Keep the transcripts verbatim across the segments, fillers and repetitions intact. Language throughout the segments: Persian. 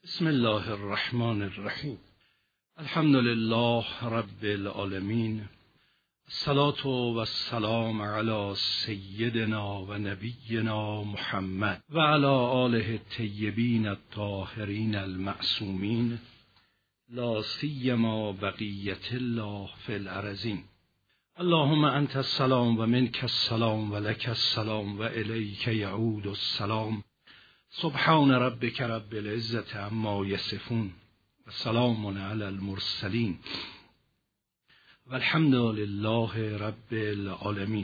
بسم الله الرحمن الرحیم. الحمد لله رب العالمین. الصلاة و السلام علی سیدنا و نبینا محمد و علی آله الطیبین الطاهرین المعصومین، لا سیما بقیة الله فی الارضین. اللهم انت السلام و منک السلام و لک السلام و الیک یعود السلام. سبحان ربک رب العزة عما یصفون و سلام علی المرسلین و الحمد لله رب العالمین.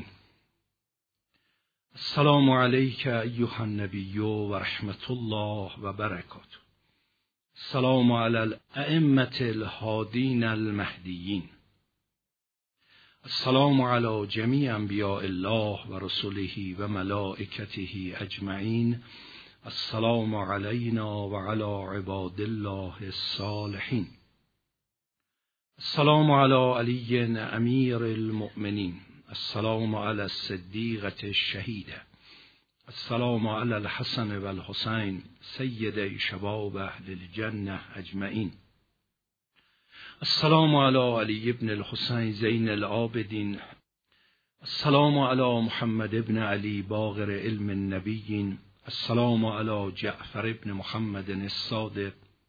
السلام علیک ایها النبی و رحمت الله و برکاته. السلام علی الائمة الهادین المهدیین. السلام علی جمیع انبیاء الله و رسله و ملائکته اجمعین. السلام علینا و علی عباد الله الصالحین. السلام علی علی امیر المؤمنین. السلام علی الصدیقة الشهیده. السلام علی الحسن و الحسین سید شباب اهل الجنه اجمعین. السلام علی علی ابن الحسین زین العابدین. السلام علی محمد ابن علی باقر علم النبیین. السلام علی جعفر ابن محمد الصادق.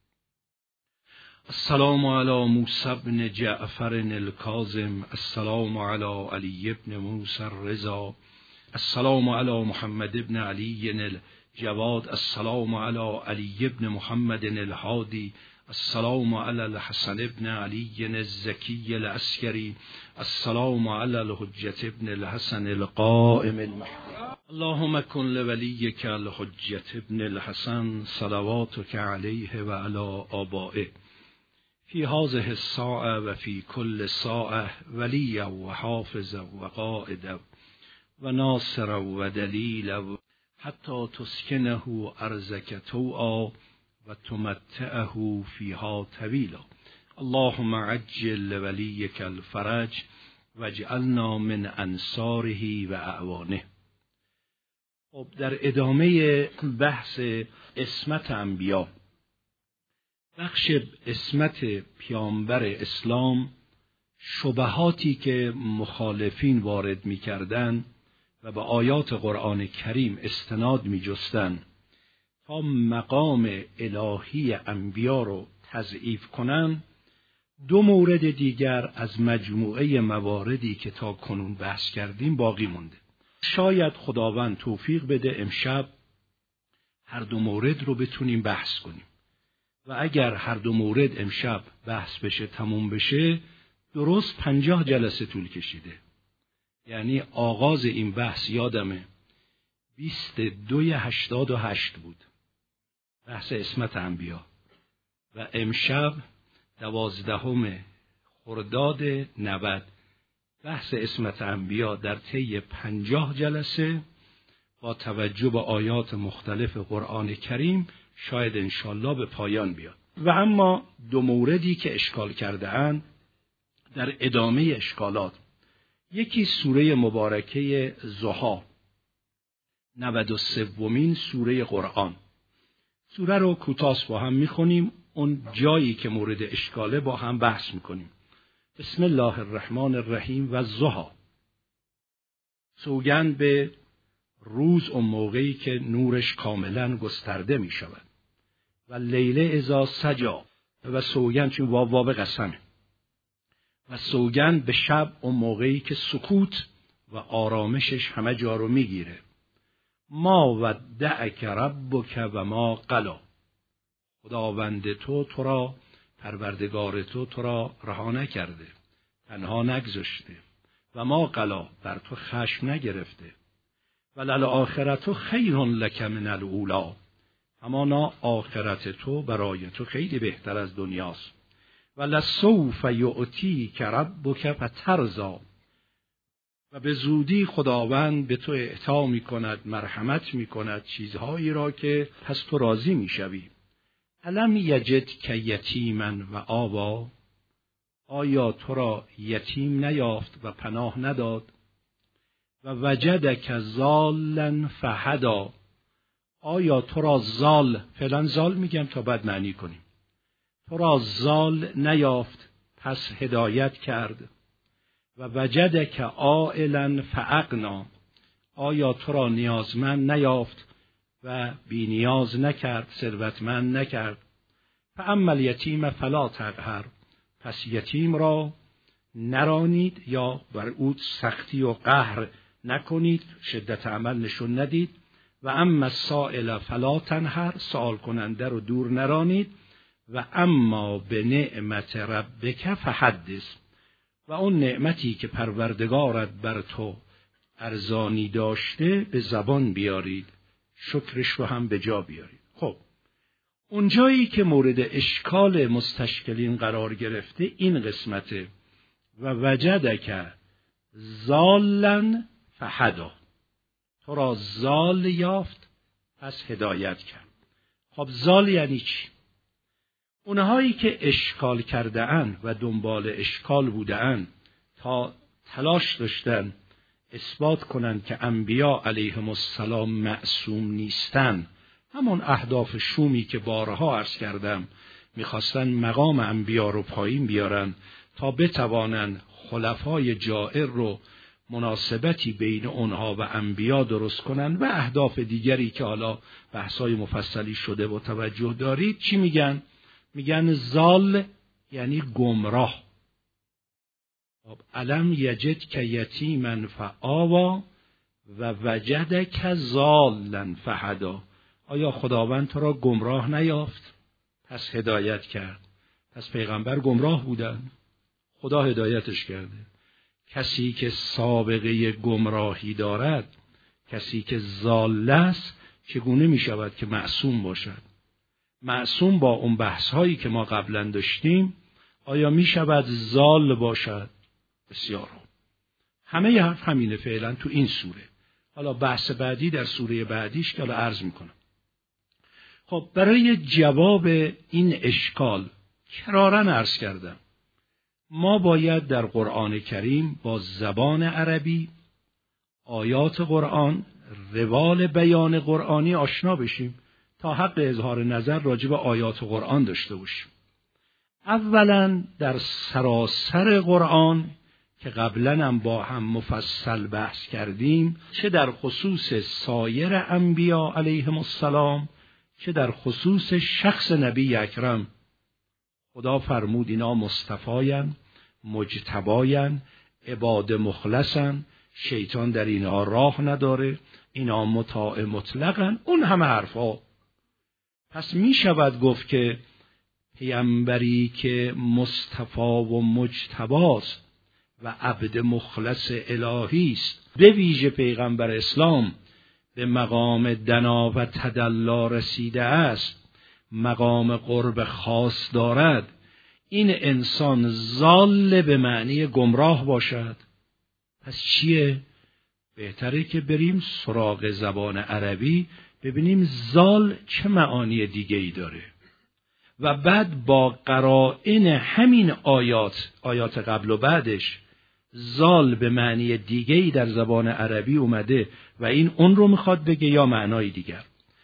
السلام علی موسی ابن جعفر الکاظم. السلام علی علی ابن موسی الرضا. السلام علی محمد ابن علی الجواد. السلام علی علی ابن محمد الهادی. السلام علی الحسن ابن علی الزکی العسکری. السلام علی الحجة ابن الحسن القائم المهدی. اللهم کن لولیک الحجة ابن الحسن صلواتک علیه و علی آبائه فی هذه الساعة و فی کل ساعة ولیا و حافظا و قائدا و ناصرا و دلیلا حتی تسکنه ارضک طوعا و تمتعه فیها طویلا. اللهم عجل لولیک الفرج واجعلنا من انصاره و اعوانه. خب، در ادامه بحث عصمت انبیا، بخش عصمت پیامبر اسلام، شبهاتی که مخالفین وارد می‌کردند و به آیات قرآن کریم استناد می‌جستند تا مقام الهی انبیا رو تضعیف کنند، دو مورد دیگر از مجموعه مواردی که تا کنون بحث کردیم باقی مونده. شاید خداوند توفیق بده امشب هر دو مورد رو بتونیم بحث کنیم و اگر هر دو مورد امشب بحث بشه، تموم بشه، درست پنجاه جلسه طول کشیده. یعنی آغاز این بحث یادمه بیست دوی هشتاد و هشت بود، بحث عصمت انبیا، و امشب دوازدهم خرداد نود، بحث عصمت انبیا در طی پنجاه جلسه با توجه به آیات مختلف قرآن کریم شاید انشالله به پایان بیاد. و اما دو موردی که اشکال کرده اند در ادامه اشکالات، یکی سوره مبارکه ضحی، نود و سومین سوره قرآن. سوره رو کوتاه با هم میخونیم، اون جایی که مورد اشکاله با هم بحث میکنیم. بسم الله الرحمن الرحیم. و ضحی، سوگند به روز، اون موقعی که نورش کاملا گسترده می شود. و لیل اذا سجی، و سوگند، چون واو واو قسمه، و سوگند به شب، اون موقعی که سکوت و آرامشش همه جا رو می گیره. ما ودعک ربک و ما قلی، خداوند تو تو را، پروردگار تو تو را رها نکرده، تنها نگذاشته، و ما قلی، بر تو خشم نگرفته. وللآخرة خیر لک من الاولی، همانا آخرت تو برای تو خیلی بهتر از دنیاست. ولسوف یؤتیک ربک فترضی، و به زودی خداوند به تو اعطا می کند، مرحمت می کند چیزهایی را که پس تو راضی می شوی. الم یجدک یتیما و آوا، آیا تو را یتیم نیافت و پناه نداد؟ و وجدک ضالا فهدی، آیا تو را زال، فعلا زال میگم تا بعد معنی کنیم، تو را زال نیافت پس هدایت کرد و وجدک عائلا فاغنا، آیا تو را نیازمند نیافت و بی نیاز نکرد، ثروتمند نکرد. فاما الیتیم فلا تقهر، پس یتیم را نرانید یا بر او سختی و قهر نکنید، شدت عمل نشون ندید. و اما السائل فلا تنهر، سوال کننده رو دور نرانید. و اما به نعمت ربک فحدث، و اون نعمتی که پروردگارت بر تو ارزانی داشته به زبان بیارید، شکرش رو هم به جا بیارید. خب اون جایی که مورد اشکال مستشکلین قرار گرفته این قسمته، و وجدک ضالا فهدی، تو را ضال یافت پس هدایت کرد. خب ضال یعنی چی؟ اونهایی که اشکال کرده اند و دنبال اشکال بوده اند تا تلاش داشتن اثبات کنند که انبیا علیهم السلام معصوم نیستن، همون اهداف شومی که بارها عرض کردم، میخواستن مقام انبیا رو پایین بیارن تا بتوانن خلفای جائر رو مناسبتی بین اونها و انبیا درست کنن و اهداف دیگری که حالا بحثای مفصلی شده و توجه دارید. چی میگن؟ میگن زال یعنی گمراه. الم یجدک یتیما فآوی و وجدک ضالا فهدی، آیا خداوند تو را گمراه نیافت پس هدایت کرد؟ پس پیغمبر گمراه بودن، خدا هدایتش کرده. کسی که سابقه گمراهی دارد، کسی که ضال است، چگونه می شود که معصوم باشد؟ معصوم با اون بحث هایی که ما قبلا داشتیم آیا می شود ضال باشد؟ بسیار خوب. همه حرف همینه فعلا تو این سوره. حالا بحث بعدی در سوره بعدیش که حالا عرض میکنم. خب برای جواب این اشکال کراراً عرض کردم ما باید در قرآن کریم با زبان عربی، آیات قرآن، روال بیان قرآنی آشنا بشیم تا حق اظهار نظر راجع به آیات قرآن داشته باشیم. اولاً در سراسر قرآن که قبلاً هم با هم مفصل بحث کردیم، چه در خصوص سایر انبیا علیهم السلام چه در خصوص شخص نبی اکرم، خدا فرمود اینا مصطفاین، مجتباین، عباد مخلصن، شیطان در اینها راه نداره، اینا مطاع مطلقن، اون همه حرفا. پس می شود گفت که پیامبری که مصطفی و مجتباست و عبد مخلص الهی است، به ویژه پیغمبر اسلام به مقام دنا و تدلا رسیده است، مقام قرب خاص دارد، این انسان ضال به معنی گمراه باشد. پس چیه؟ بهتره که بریم سراغ زبان عربی ببینیم ضال چه معانی دیگه ای داره و بعد با قرائن همین آیات، آیات قبل و بعدش، ضال به معنی دیگه ای در زبان عربی اومده و این اون رو میخواد بگه یا معنای دیگر.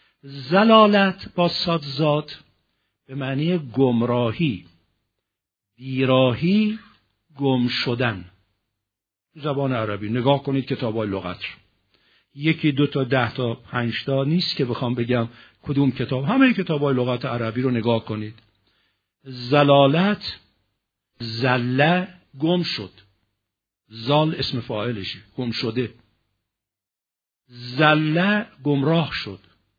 زلالت با صاد زاد به معنی گمراهی، بیراهی، گم شدن. زبان عربی نگاه کنید کتابای لغت، یکی دو تا ده تا پنج تا نیست که بخوام بگم کدوم کتاب، همه کتابای لغت عربی رو نگاه کنید. زلالت، زله، گم شد، زال اسم فاعلشه، گم شده. زله گمراه شد،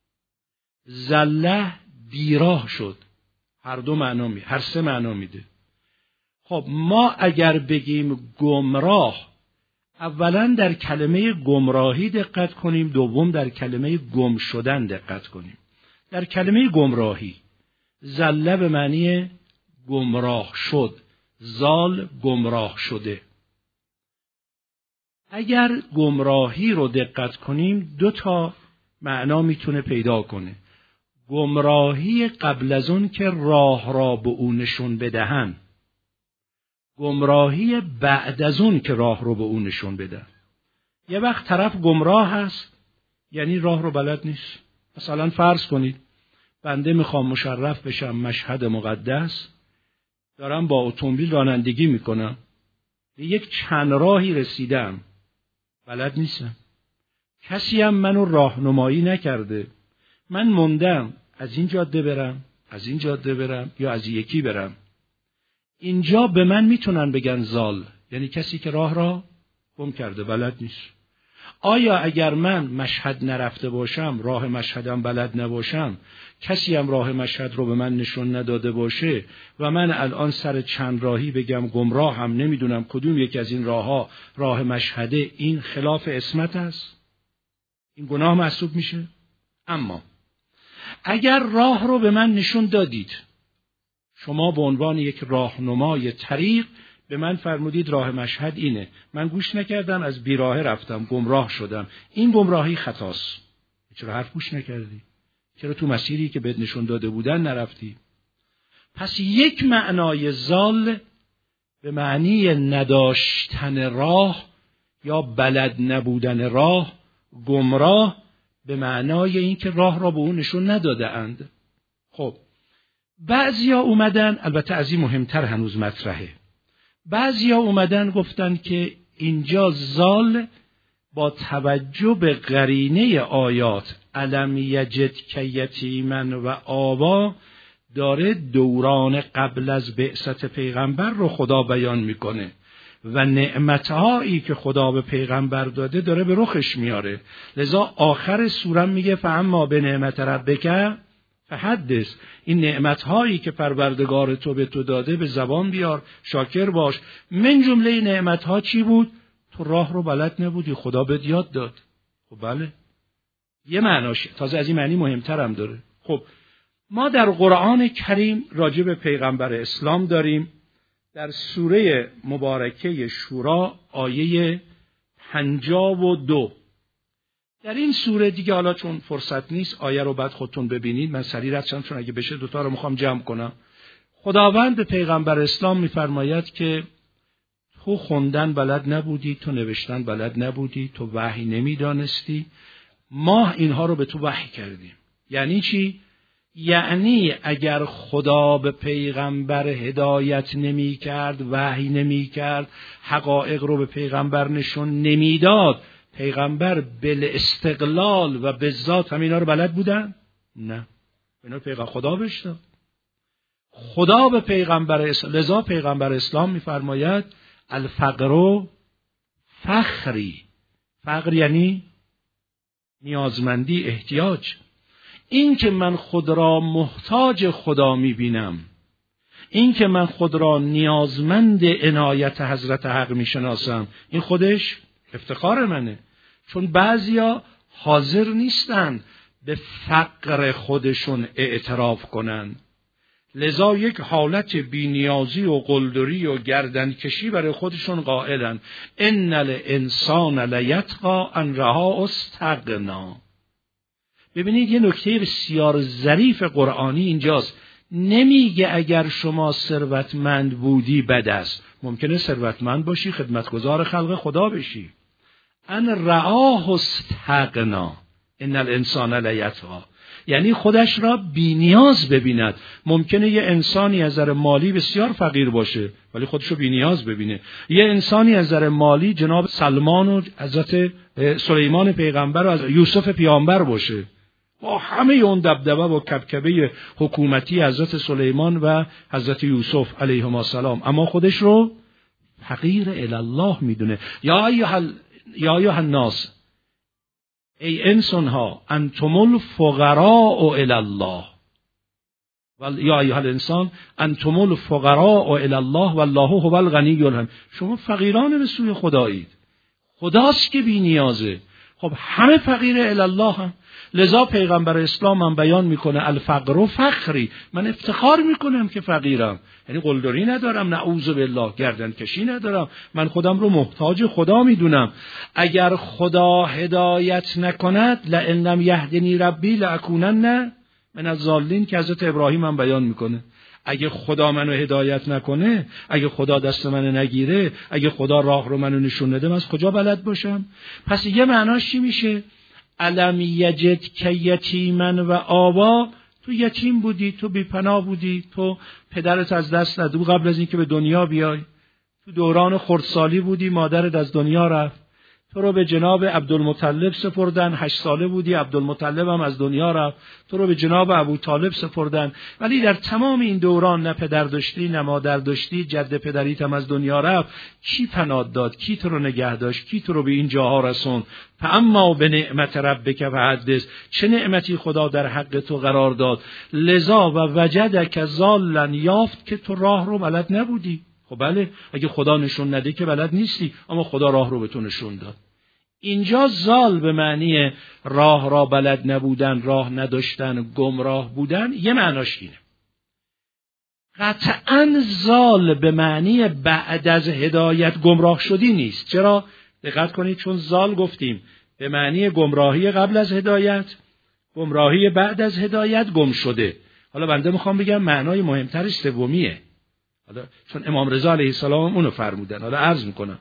زله بیراه شد. هر دو معنا می هر سه معنا میده. خب ما اگر بگیم گمراه، اولا در کلمه گمراهی دقت کنیم، دوم در کلمه گم شدن دقت کنیم. در کلمه گمراهی، زله به معنی گمراه شد، زال گمراه شده. اگر گمراهی رو دقت کنیم دو تا معنا میتونه پیدا کنه. گمراهی قبل از اون که راه را به اون نشون بدهن، گمراهی بعد از اون که راه رو به اون نشون بدن. یه وقت طرف گمراه هست یعنی راه رو بلد نیست، مثلا فرض کنید بنده میخوام مشرف بشم مشهد مقدس، دارم با اتومبیل رانندگی میکنم، به یک چند راهی رسیدم، بلد نیستم، کسی هم منو راهنمایی نکرده، من موندم از این جاده برم، از این جاده برم یا از یکی برم. اینجا به من میتونن بگن ضال، یعنی کسی که راه را گم کرده، بلد نیست. آیا اگر من مشهد نرفته باشم، راه مشهدم بلد نباشم، کسی هم راه مشهد رو به من نشون نداده باشه و من الان سر چند راهی بگم گمراه هم نمیدونم کدوم یکی از این راهها راه مشهده، این خلاف عصمت است؟ این گناه محسوب میشه؟ اما اگر راه رو به من نشون دادید، شما به عنوان یک راهنمای طریق به من فرمودید راه مشهد اینه، من گوش نکردم، از بیراهه رفتم، گمراه شدم، این گمراهی خطاست. چرا حرف گوش نکردی؟ چرا تو مسیری که بهت نشون داده بودن نرفتی؟ پس یک معنای ضال به معنی نداشتن راه یا بلد نبودن راه، گمراه به معنای این که راه را به اون نشون نداده اند. خب بعضیا اومدن، البته از این مهمتر هنوز مطرحه، بعضیا اومدن گفتن که اینجا ضال با توجه به قرینه آیات الم یجدک یتیما و آوا داره دوران قبل از بعثت پیغمبر رو خدا بیان میکنه و نعمتهایی که خدا به پیغمبر داده داره به رخش میاره. لذا آخر سوره میگه فاما به نعمت ربک فحدث، این نعمتهایی که پروردگار تو به تو داده به زبان بیار، شاکر باش. من جمله نعمتها چی بود؟ تو راه رو بلد نبودی، خدا بهت یاد داد. خب بله، یه معناشه، تازه از این معنی مهمتر هم داره. خب ما در قرآن کریم راجع به پیغمبر اسلام داریم در سوره مبارکه شورا آیه پنجاه و دو. در این سوره دیگه حالا چون فرصت نیست آیه رو بعد خودتون ببینید، من سریع رد شدم چون اگه بشه دوتا رو میخوام جمع کنم. خداوند به پیغمبر اسلام میفرماید که تو خوندن بلد نبودی، تو نوشتن بلد نبودی، تو وحی نمیدانستی، ما اینها رو به تو وحی کردیم. یعنی چی؟ یعنی اگر خدا به پیغمبر هدایت نمی کرد، وحی نمی کرد، حقایق رو به پیغمبر نشون نمی داد، پیغمبر بل استقلال و به ذات همینا رو بلد بودن؟ نه، اینا پیغمبر خدا بهش داد. خدا به پیغمبر اسلام، لذا پیغمبر اسلام میفرماید الفقر فخری. فقر یعنی نیازمندی، احتیاج. این که من خود را محتاج خدا میبینم، این که من خود را نیازمند عنایت حضرت حق میشناسم، این خودش افتخار منه. چون بعضیا حاضر نیستن به فقر خودشون اعتراف کنن، لذا یک حالت بینیازی و قلدری و گردنکشی برای خودشون قائلن. ان الانسان لیطغی ان رآه استغنا. ببینید یه نکته بسیار ظریف قرآنی اینجاست. نمیگه اگر شما ثروتمند بودی بد است، ممکنه ثروتمند باشی خدمتگزار خلق خدا بشی. ان رآه استغنا ان الانسان لیطغی، یعنی خودش را بی‌نیاز ببیند. ممکنه یه انسانی از نظر مالی بسیار فقیر باشه ولی خودش رو بی‌نیاز ببینه. یه انسانی از نظر مالی جناب سلمان و حضرت سلیمان پیغمبر و از یوسف پیامبر باشه، با همه اون دبدبه و کبکبه حکومتی حضرت سلیمان و حضرت یوسف علیهما السلام، اما خودش رو فقیر الی الله میدونه. یا ایها یا ایها الناس، ای انسان ها، انتم الفقراء الی الله، و یا ایها الانسان انتم الفقراء الی الله والله هو الغنی الحمید. شما فقیران به سوی خدایید، خداست که بی نیازه. خب همه فقیر الی الله هم. لذا پیغمبر اسلام هم بیان میکنه الفقر فخری، من افتخار میکنم که فقیرم، یعنی قلدری ندارم، نعوذ بالله گردن کشی ندارم، من خودم رو محتاج خدا میدونم. اگر خدا هدایت نکند لئن لم یهدنی ربی لاکونن من الضالین، که حضرت ابراهیم هم بیان میکنه اگه خدا منو هدایت نکنه، اگه خدا دست منو نگیره، اگه خدا راه رو منو نشون نده، من از کجا بلد باشم؟ پس یه معناش چی میشه؟ الم یجد که یتیما و آوا، تو یتیم بودی، تو بی‌پناه بودی، تو پدرت از دست نداد قبل از اینکه به دنیا بیای، تو دوران خردسالی بودی، مادرت از دنیا رفت، تو رو به جناب عبدالمطلب سپردن، هشت ساله بودی، عبدالمطلب هم از دنیا رفت، تو رو به جناب ابوطالب سپردن. ولی در تمام این دوران نه پدر داشتی نه مادر داشتی، جد پدریت هم از دنیا رفت، کی پناه داد؟ کی تو رو نگه داشت؟ کی تو رو به این جاها رسوند؟ فاما به نعمت ربک فحدث، چه نعمتی خدا در حق تو قرار داد. لذا و وجدک ضالا، یافت که تو راه رو بلد نبودی. خب بله، اگه خدا نشون نده که بلد نیستی، اما خدا راه رو به تو نشون داد. اینجا زال به معنی راه را بلد نبودن، راه نداشتن، گمراه بودن، یه معناش اینه. قطعاً زال به معنی بعد از هدایت گمراه شدی نیست. چرا؟ دقت کنید، چون زال گفتیم به معنی گمراهی قبل از هدایت، گمراهی بعد از هدایت، گم شده. حالا بنده میخوام بگم معنای مهمترش سومیه، حالا چون امام رضا علیه السلام اونو فرمودن. حالا عرض میکنم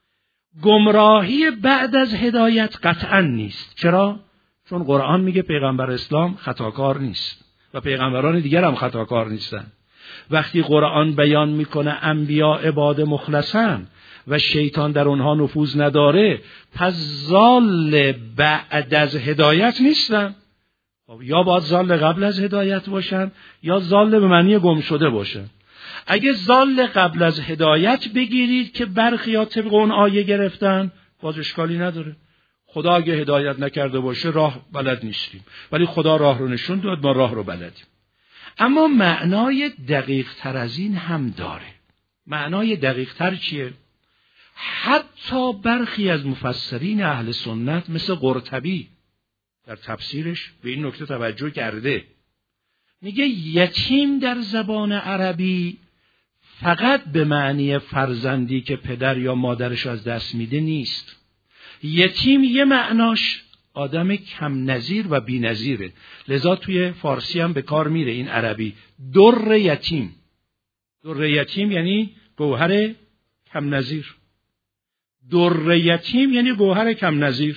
گمراهی بعد از هدایت قطعا نیست. چرا؟ چون قرآن میگه پیغمبر اسلام خطاکار نیست و پیغمبران دیگر هم خطاکار نیستن. وقتی قرآن بیان میکنه انبیا عباد مخلصن و شیطان در اونها نفوذ نداره، پس زال بعد از هدایت نیستن. یا باید زال قبل از هدایت باشن یا زال به معنی گم شده باشن. اگه زال قبل از هدایت بگیرید که برخیا طبق اون آیه گرفتن، باز اشکالی نداره. خدا اگه هدایت نکرده باشه راه بلد نیستیم، ولی خدا راه رو نشون داد، ما راه رو بلدیم. اما معنای دقیق تر از این هم داره. معنای دقیق تر چیه؟ حتی برخی از مفسرین اهل سنت مثل قرطبی در تفسیرش به این نکته توجه کرده. میگه یتیم در زبان عربی فقط به معنی فرزندی که پدر یا مادرش از دست میده نیست. یتیم یه معناش آدم کم نظیر و بی نظیره. لذا توی فارسی هم به کار میره این عربی، در یتیم. در یتیم یعنی گوهر کم نظیر. در یتیم یعنی گوهر کم نظیر.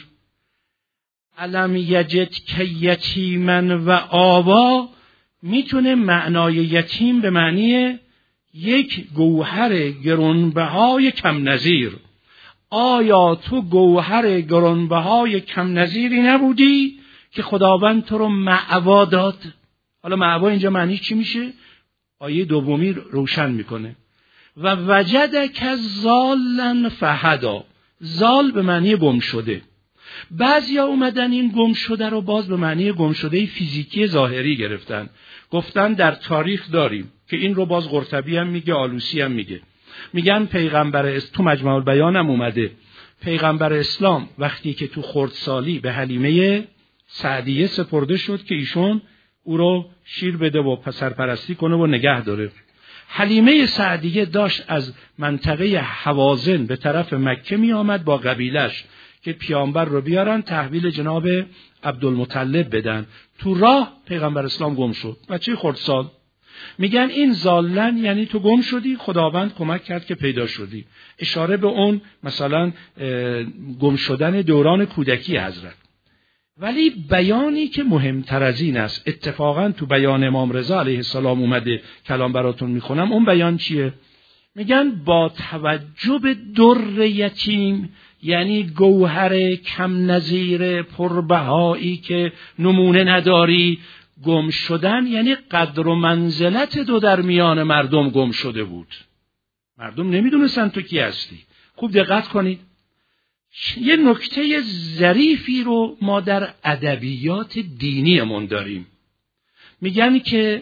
الم یجد که یتیما و آوا میتونه معنای یتیم به معنی یک گوهر گرانبهای کم نظیر. آیا تو گوهر گرانبهای کم نظیری نبودی که خداوند تو رو مأوا داد؟ حالا مأوا اینجا معنی چی میشه؟ آیه دومی روشن میکنه. و وجدک ضالا فهدا. زال به معنی گم شده. بعضیا اومدن این گم شده رو باز به معنی گم شده فیزیکی ظاهری گرفتن. گفتن در تاریخ داریم که این رو باز قرطبی هم میگه، آلوسی هم میگه. میگن پیغمبر اس... تو مجمع البیان هم اومده، پیغمبر اسلام وقتی که تو خردسالی به حلیمه سعدیه سپرده شد که ایشون او رو شیر بده و پسرپرستی کنه و نگه داره. حلیمه سعدیه داشت از منطقه حوازن به طرف مکه می آمد با قبیلش که پیامبر رو بیارن تحویل جناب عبدالمطلب بدن. تو راه پیغمبر اسلام گم شد، بچه خردسال. میگن این زالن یعنی تو گم شدی، خداوند کمک کرد که پیدا شدی. اشاره به اون مثلا گم شدن دوران کودکی حضرت. ولی بیانی که مهمتر از این است، اتفاقا تو بیان امام رضا علیه السلام اومده، کلام براتون میخونم. اون بیان چیه؟ میگن با توجه به در یتیم، یعنی گوهر کم نظیر پربهایی که نمونه نداری، گم شدن یعنی قدر و منزلت دو در میان مردم گم شده بود. مردم نمیدونستن تو کی هستی. خوب دقت کنید. یه نکته ظریفی رو ما در ادبیات دینیمون داریم. میگن که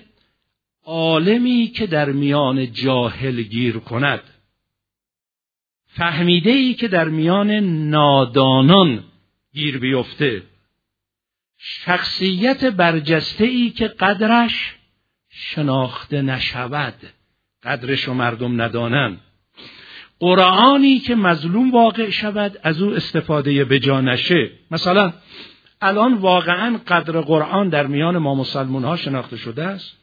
عالمی که در میان جاهل گیر کند، فهمیده‌ای که در میان نادانان گیر بیفته، شخصیت برجسته‌ای که قدرش شناخته نشود، قدرش و مردم ندانند، قرآنی که مظلوم واقع شود از او استفاده بجا نشه. مثلا الان واقعا قدر قرآن در میان ما مسلمان ها شناخته شده است؟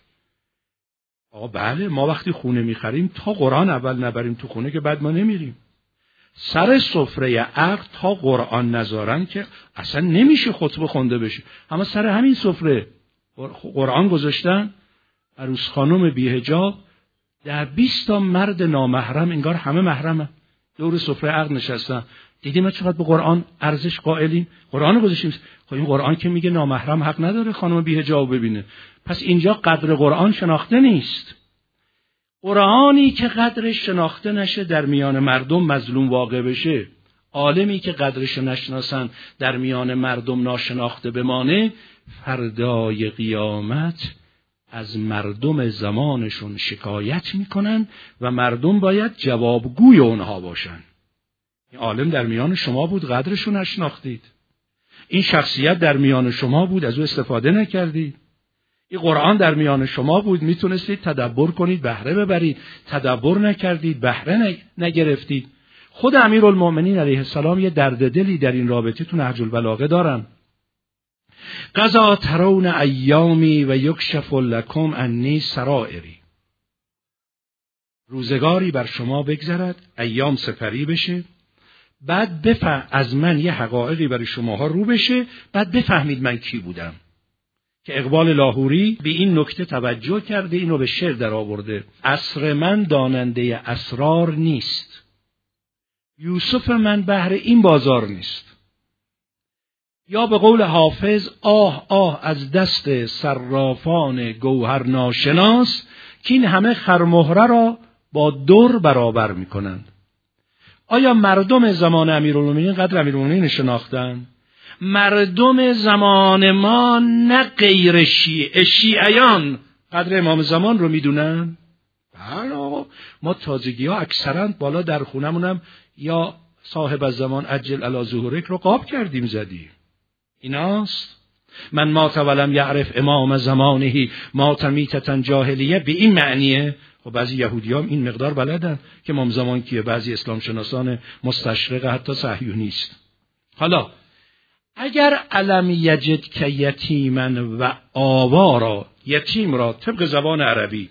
آقا بله، ما وقتی خونه میخریم تا قرآن اول نبریم تو خونه که بعد ما نمیریم. سر سفره عقد تا قرآن نذارن که اصلا نمیشه خطبه خونده بشه. اما سر همین سفره قرآن گذاشتن، عروس خانم بی حجاب در بیست تا مرد نامحرم، انگار همه محرمه، دور سفره عقد نشستن. دیدیم ما چقدر به قرآن ارزش قائلیم. قرآن گذاشتیم. خب این قرآن که میگه نامحرم حق نداره خانم بی حجاب ببینه، پس اینجا قدر قرآن شناخته نیست. قرآنی که قدرش شناخته نشه در میان مردم مظلوم واقع بشه، عالمی که قدرش نشناسن در میان مردم ناشناخته بمانه، فردای قیامت از مردم زمانشون شکایت میکنن و مردم باید جوابگوی اونها باشن. این عالم در میان شما بود، قدرشو نشناختید. این شخصیت در میان شما بود، از او استفاده نکردید. این قرآن در میان شما بود، میتونستید تدبر کنید، بهره ببرید، تدبر نکردید، بهره نگرفتید. خود امیرالمؤمنین علیه السلام یه درد دلی در این رابطه تو نهج البلاغه دارن. قضا ترون ایامی و یکشف لکم انی سرائری. روزگاری بر شما بگذرد، ایام سپری بشه، بعد بفهم از من یه حقایقی برای شماها رو بشه، بعد بفهمید من کی بودم. که اقبال لاهوری به این نکته توجه کرده، اینو به شعر در آورده: عصر من داننده اسرار نیست، یوسف من بهر این بازار نیست. یا به قول حافظ: آه آه از دست صرافان گوهر ناشناس، که این همه خرمهره را با در برابر میکنند. آیا مردم زمان امیرالمومنین قدر امیرالمومنین شناختن؟ مردم زمان ما نه غیر شیعه، شیعیان قدر امام زمان رو میدونن؟ بله آقا، ما تازگی ها اکثرا بالا در خونمونم یا صاحب الزمان عجل علی ظهورک رو قاب کردیم زدیم. ایناست من مات ولم یعرف امام زمانه مات میتة جاهلیه، به این معنیه. و بعضی یهودی هم این مقدار بلدن که امام زمان کیه، بعضی اسلام شناسان مستشرق حتی صهیونیست. حالا اگر علم یجد که یتیمن و آوارا، یتیم را طبق زبان عربی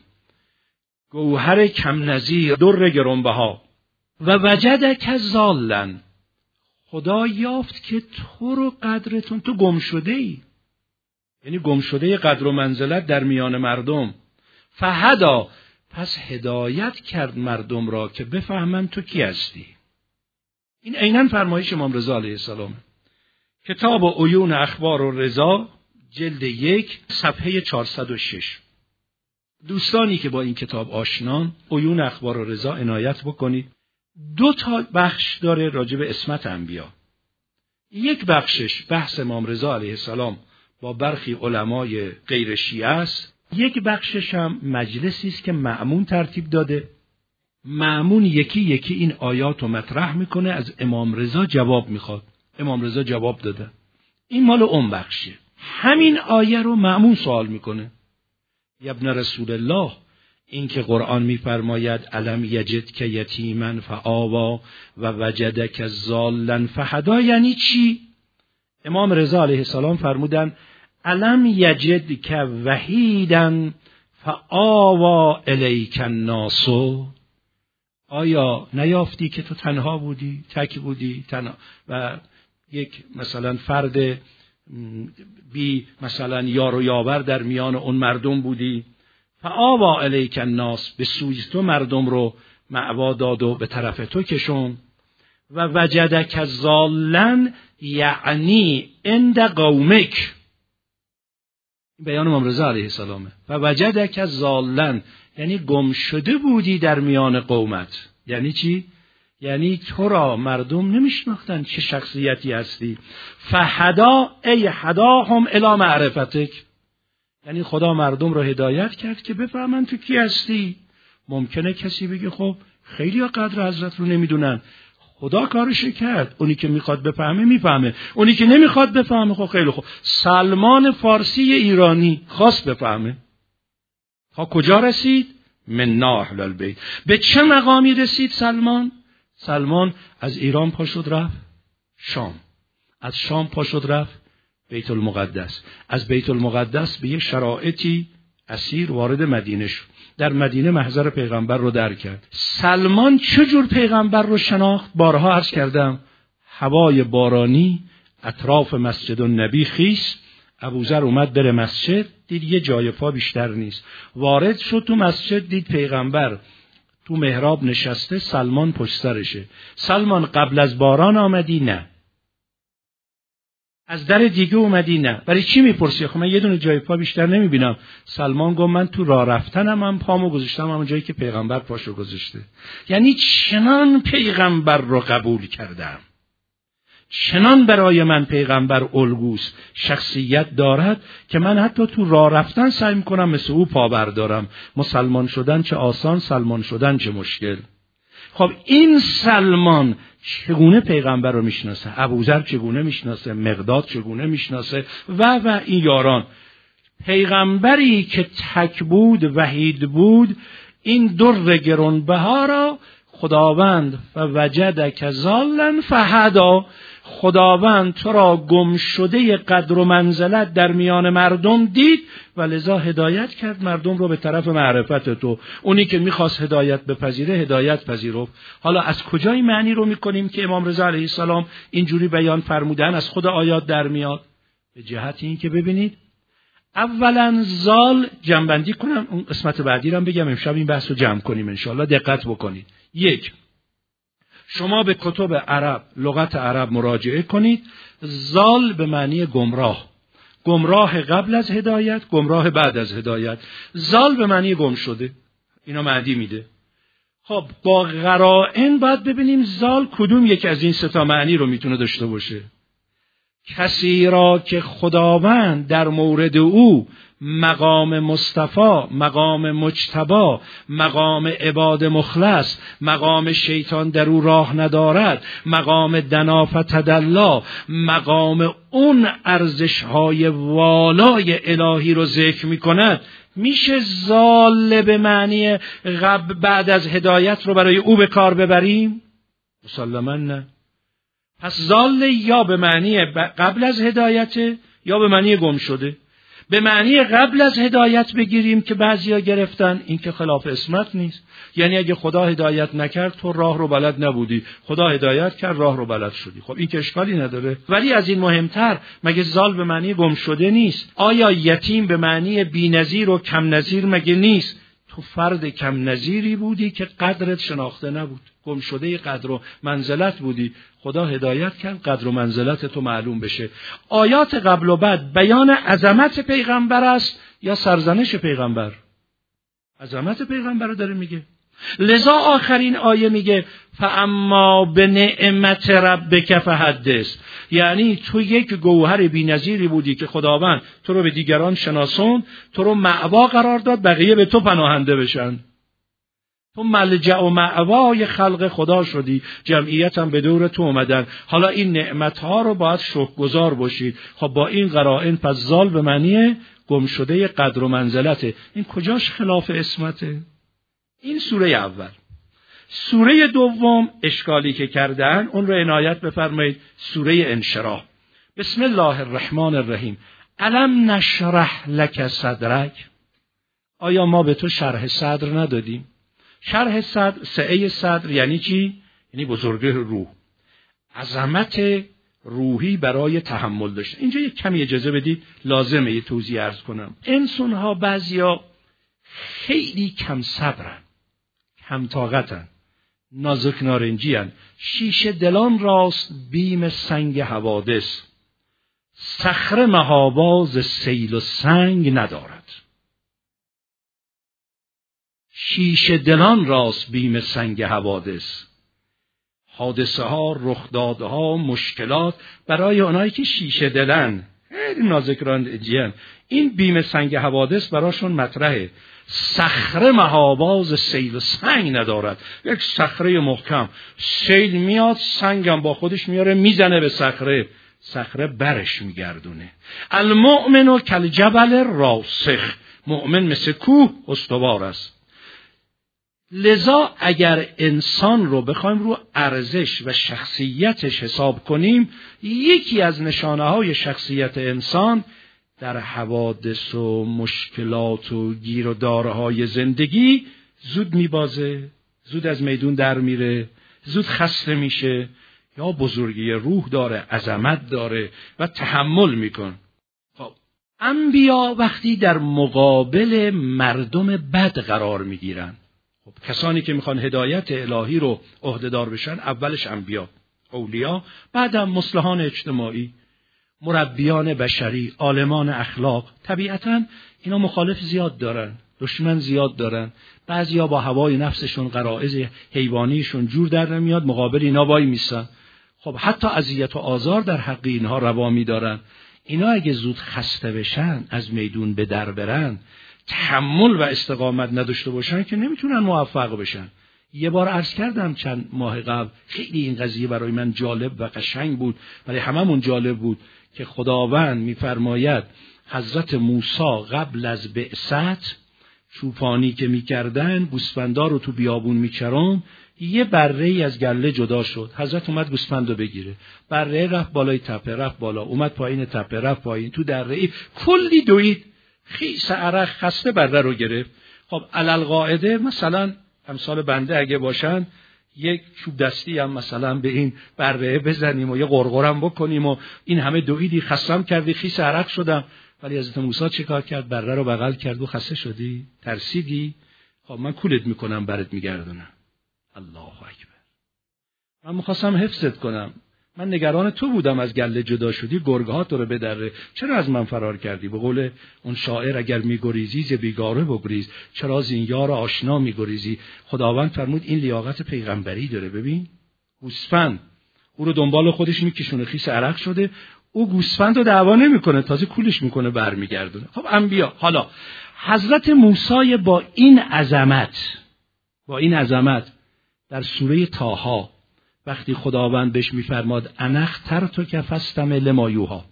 گوهر کم نظیر، در گرانبها، و وجد که ضالن، خدا یافت که تو رو قدرتون، تو گم شده ای، یعنی گم شده قدر و منزلت در میان مردم. فهدا، پس هدایت کرد مردم را که بفهمن تو کی هستی. این عیناً فرمایش امام رضا علیه السلام. کتاب عیون اخبار و رضا جلد یک صفحه چهارصد و شش. دوستانی که با این کتاب آشنان، عیون اخبار و رضا عنایت بکنید. دو تا بخش داره راجع به عصمت انبیا. یک بخشش بحث امام رضا علیه السلام با برخی علمای غیر شیعه است. یک بخشش هم مجلسی است که مأمون ترتیب داده. مأمون یکی یکی این آیات رو مطرح میکنه، از امام رضا جواب میخواد. امام رضا جواب داده. این مال اون بخشه. همین آیه رو مأمون سوال میکنه: ابن رسول الله، این که قرآن میفرماید علم یجد که یتیمن فآوا و وجدک ضالا فهدا، یعنی چی؟ امام رضا علیه السلام فرمودن: علم یجد که وحیدن فآوا الیک الناس. آیا نیافتی که تو تنها بودی، تک بودی، تنها و یک مثلا فرد بی مثلا یار و یاور در میان اون مردم بودی؟ فآوا الیک الناس، به سوی تو مردم رو مأوا داد و به طرف تو کشون. و وجدک ضالا یعنی عند قومک، بیان امام رضا علیه السلامه. و وجدک ضالا یعنی گم شده بودی در میان قومت. یعنی چی؟ یعنی تو را مردم نمیشناختن چه شخصیتی هستی. فهدا ای هداهم الی معرفتک، یعنی خدا مردم را هدایت کرد که بفهمن تو کی هستی. ممکنه کسی بگه خب خیلی ها قدر حضرت رو نمیدونن. خدا کارش کرد، اونی که میخواد بفهمه میفهمه، اونی که نمیخواد بفهمه خب خیلی خوب. سلمان فارسی ایرانی خواست بفهمه، تا کجا رسید؟ من اهل البیت. به چه مقامی رسید سلمان؟ سلمان از ایران پا شد رفت شام، از شام پا شد رفت بیت المقدس، از بیت المقدس به یک شرایطی اسیر وارد مدینه شد. در مدینه محضر پیغمبر رو درک کرد. سلمان چجور پیغمبر رو شناخت؟ بارها عرض کردم، هوای بارانی، اطراف مسجد النبی خیس، ابوذر اومد بره مسجد، دید یه جای پا بیشتر نیست. وارد شد تو مسجد، دید پیغمبر تو محراب نشسته، سلمان پشت سرشه. سلمان قبل از باران آمدی؟ نه. از در دیگه اومدی؟ نه. برای چی میپرسی؟ خب من یه دونه جای پا بیشتر نمیبینم. سلمان گفت من تو راه رفتنم من پامو گذاشتم همون جایی که پیغمبر پاشو گذاشته. یعنی چنان پیغمبر رو قبول کردم، چنان برای من پیغمبر الگوست، شخصیت دارد که من حتی تو راه رفتن سعی میکنم مثل او پا بردارم. مسلمان شدن چه آسان، سلمان شدن چه مشکل. خب این سلمان چگونه پیغمبر رو میشناسه؟ ابوذر چگونه میشناسه؟ مقداد چگونه میشناسه؟ و و این یاران. پیغمبری که تک بود، وحید بود، این در گرانبها را خداوند و وجدک ضالا فهدا، خداوند تو را گم شده قدر و منزلت در میان مردم دید و لذا هدایت کرد مردم رو به طرف معرفت تو. اونی که میخواست هدایت بپذیره هدایت پذیرفت. حالا از کجای معنی رو میکنیم که امام رضا علیه السلام اینجوری بیان فرمودن؟ از خود آیات در میاد. به جهت این که ببینید، اولا زال جمع‌بندی کنم، اون قسمت بعدی رو بگم، امشب این بحث رو جمع کنیم انشاءالله. دقت بکنید. یک، شما به کتب عرب، لغت عرب مراجعه کنید. زال به معنی گمراه، گمراه قبل از هدایت، گمراه بعد از هدایت. زال به معنی گم شده. اینا معنی میده. خب با قرائن باید ببینیم زال کدوم یک از این سه تا معنی رو میتونه داشته باشه. کسی را که خداوند در مورد او مقام مصطفی، مقام مجتبی، مقام عباد مخلص، مقام شیطان در او راه ندارد، مقام دنا فتدلا، مقام اون ارزش‌های والای الهی رو ذکر می‌کند، میشه زال به معنی قبل بعد از هدایت رو برای او به کار ببریم؟ مسلماً نه. پس زال یا به معنی قبل از هدایت یا به معنی گم شده. به معنی قبل از هدایت بگیریم که بعضیا گرفتن، این که خلاف عصمت نیست. یعنی اگه خدا هدایت نکرد تو راه رو بلد نبودی، خدا هدایت کرد راه رو بلد شدی. خب این که اشکالی نداره. ولی از این مهمتر، مگه زال به معنی گم شده نیست؟ آیا یتیم به معنی بی‌نظیر و کم نظیر مگه نیست؟ تو فرد کم نظیری بودی که قدرت شناخته نبود، گم شده قدر و منزلت بودی، خدا هدایت کرد قدر و منزلت تو معلوم بشه. آیات قبل و بعد بیان عظمت پیغمبر است یا سرزنش پیغمبر؟ عظمت پیغمبر رو داره میگه. لذا آخرین آیه میگه فاما بنعمت ربک فحدث، یعنی تو یک گوهر بی‌نظیری بودی که خداوند تو رو به دیگران شناسون، تو رو مأوا قرار داد، بقیه به تو پناهنده بشن. تو ملجأ و مأوای خلق خدا شدی، جمعیت هم به دور تو اومدن. حالا این نعمتها رو باید شکرگزار باشید. خب با این قرائن پس زال به معنی گم شده قدر و منزلته. این کجاش خلاف عصمته؟ این سوره اول. سوره دوم اشکالی که کردن اون رو عنایت بفرمایید. سوره انشراح. بسم الله الرحمن الرحیم. الم نشرح لک صدرک، آیا ما به تو شرح صدر ندادیم؟ شرح صدر، سعه صدر یعنی چی؟ یعنی بزرگی روح، عظمت روحی برای تحمل داشتن. اینجا یک کمی اجازه بدید لازمه یه توضیح عرض کنم. انسان ها بعضیا خیلی کم صبرن، کم طاقتن، نازک نارنجی هن. شیشه دلان راست بیم سنگ حوادث، صخره مهاباز سیل و سنگ ندارد. شیشه دلان راست بیم سنگ حوادث، حادثه ها، رخدادها، مشکلات برای اونایی که شیشه دلن، خیلی نازک رنجین، این بیم سنگ حوادث براشون مطرحه. صخره مهاباز سیل و سنگ ندارد. یک صخره محکم، سیل میاد سنگم با خودش میاره میزنه به صخره، صخره برش میگردونه. المؤمن کالجبل راسخ، مؤمن مثل کوه استوار است. لذا اگر انسان رو بخوایم رو ارزش و شخصیتش حساب کنیم، یکی از نشانه های شخصیت انسان در حوادث و مشکلات و گیر و دارهای زندگی زود میبازه، زود از میدون در میره، زود خسته میشه، یا بزرگی روح داره، عظمت داره و تحمل میکن. خب انبیا وقتی در مقابل مردم بد قرار میگیرن، خب کسانی که میخوان هدایت الهی رو عهدهدار بشن، اولش انبیا، اولیا، بعدم مصلحان اجتماعی، مربیان بشری، عالمان اخلاق. طبیعتاً اینا مخالف زیاد دارن، دشمن زیاد دارن، بعضیا با هوای نفسشون، غرایز حیوانیشون جور در نمیاد، مقابل اینا وای میسن. خب حتی اذیت و آزار در حق اینها روا میدارن. اینا اگه زود خسته بشن، از میدون به در برن، تحمل و استقامت نداشته باشن که نمیتونن موفق بشن. یه بار عرض کردم چند ماه قبل، خیلی این قضیه برای من جالب و قشنگ بود، برای هممون جالب بود که خداوند میفرماید حضرت موسی قبل از بعثت چوپانی که میکردن، گوسفندا رو تو بیابون میچرون، یه بره ای از گله جدا شد. حضرت اومد گوسفندو بگیره، بره رفت بالای تپه، رفت بالا، اومد پایین تپه، رفت پایین، تو دره ای کلی دوید، خیس عرق، خسته بره رو گرفت. خب علل قاعده مثلا امثال بنده اگه باشن، یک چوب دستی هم مثلا به این بره بزنیم و یه قرقرم بکنیم و این همه دویدی، خستم کردی، خیس عرق شدم. ولی حضرت موسی چه کار کرد؟ بره رو بغل کرد و خسته شدی؟ ترسیدی؟ خب من کولت میکنم، برات میگردونم. الله اکبر. من میخواستم حفظت کنم، من نگران تو بودم، از گله جدا شدی، گرگ‌ها تو رو بدره، چرا از من فرار کردی؟ به قول اون شاعر اگر میگریزی ز بیگاره بگریز، چرا از این یار آشنا میگریزی؟ خداوند فرمود این لیاقت پیغمبری داره. ببین گوسفند او رو دنبال خودش میکشونه، خیس عرق شده، او گوسفند رو دعوا نمیکنه، تازه کولش میکنه، برمیگردونه. خب انبیا. حالا حضرت موسی با این عظمت، با این عظمت در سوره طه وقتی خداوند بهش میفرماد انا اخترتک فاستمع لما یوحی،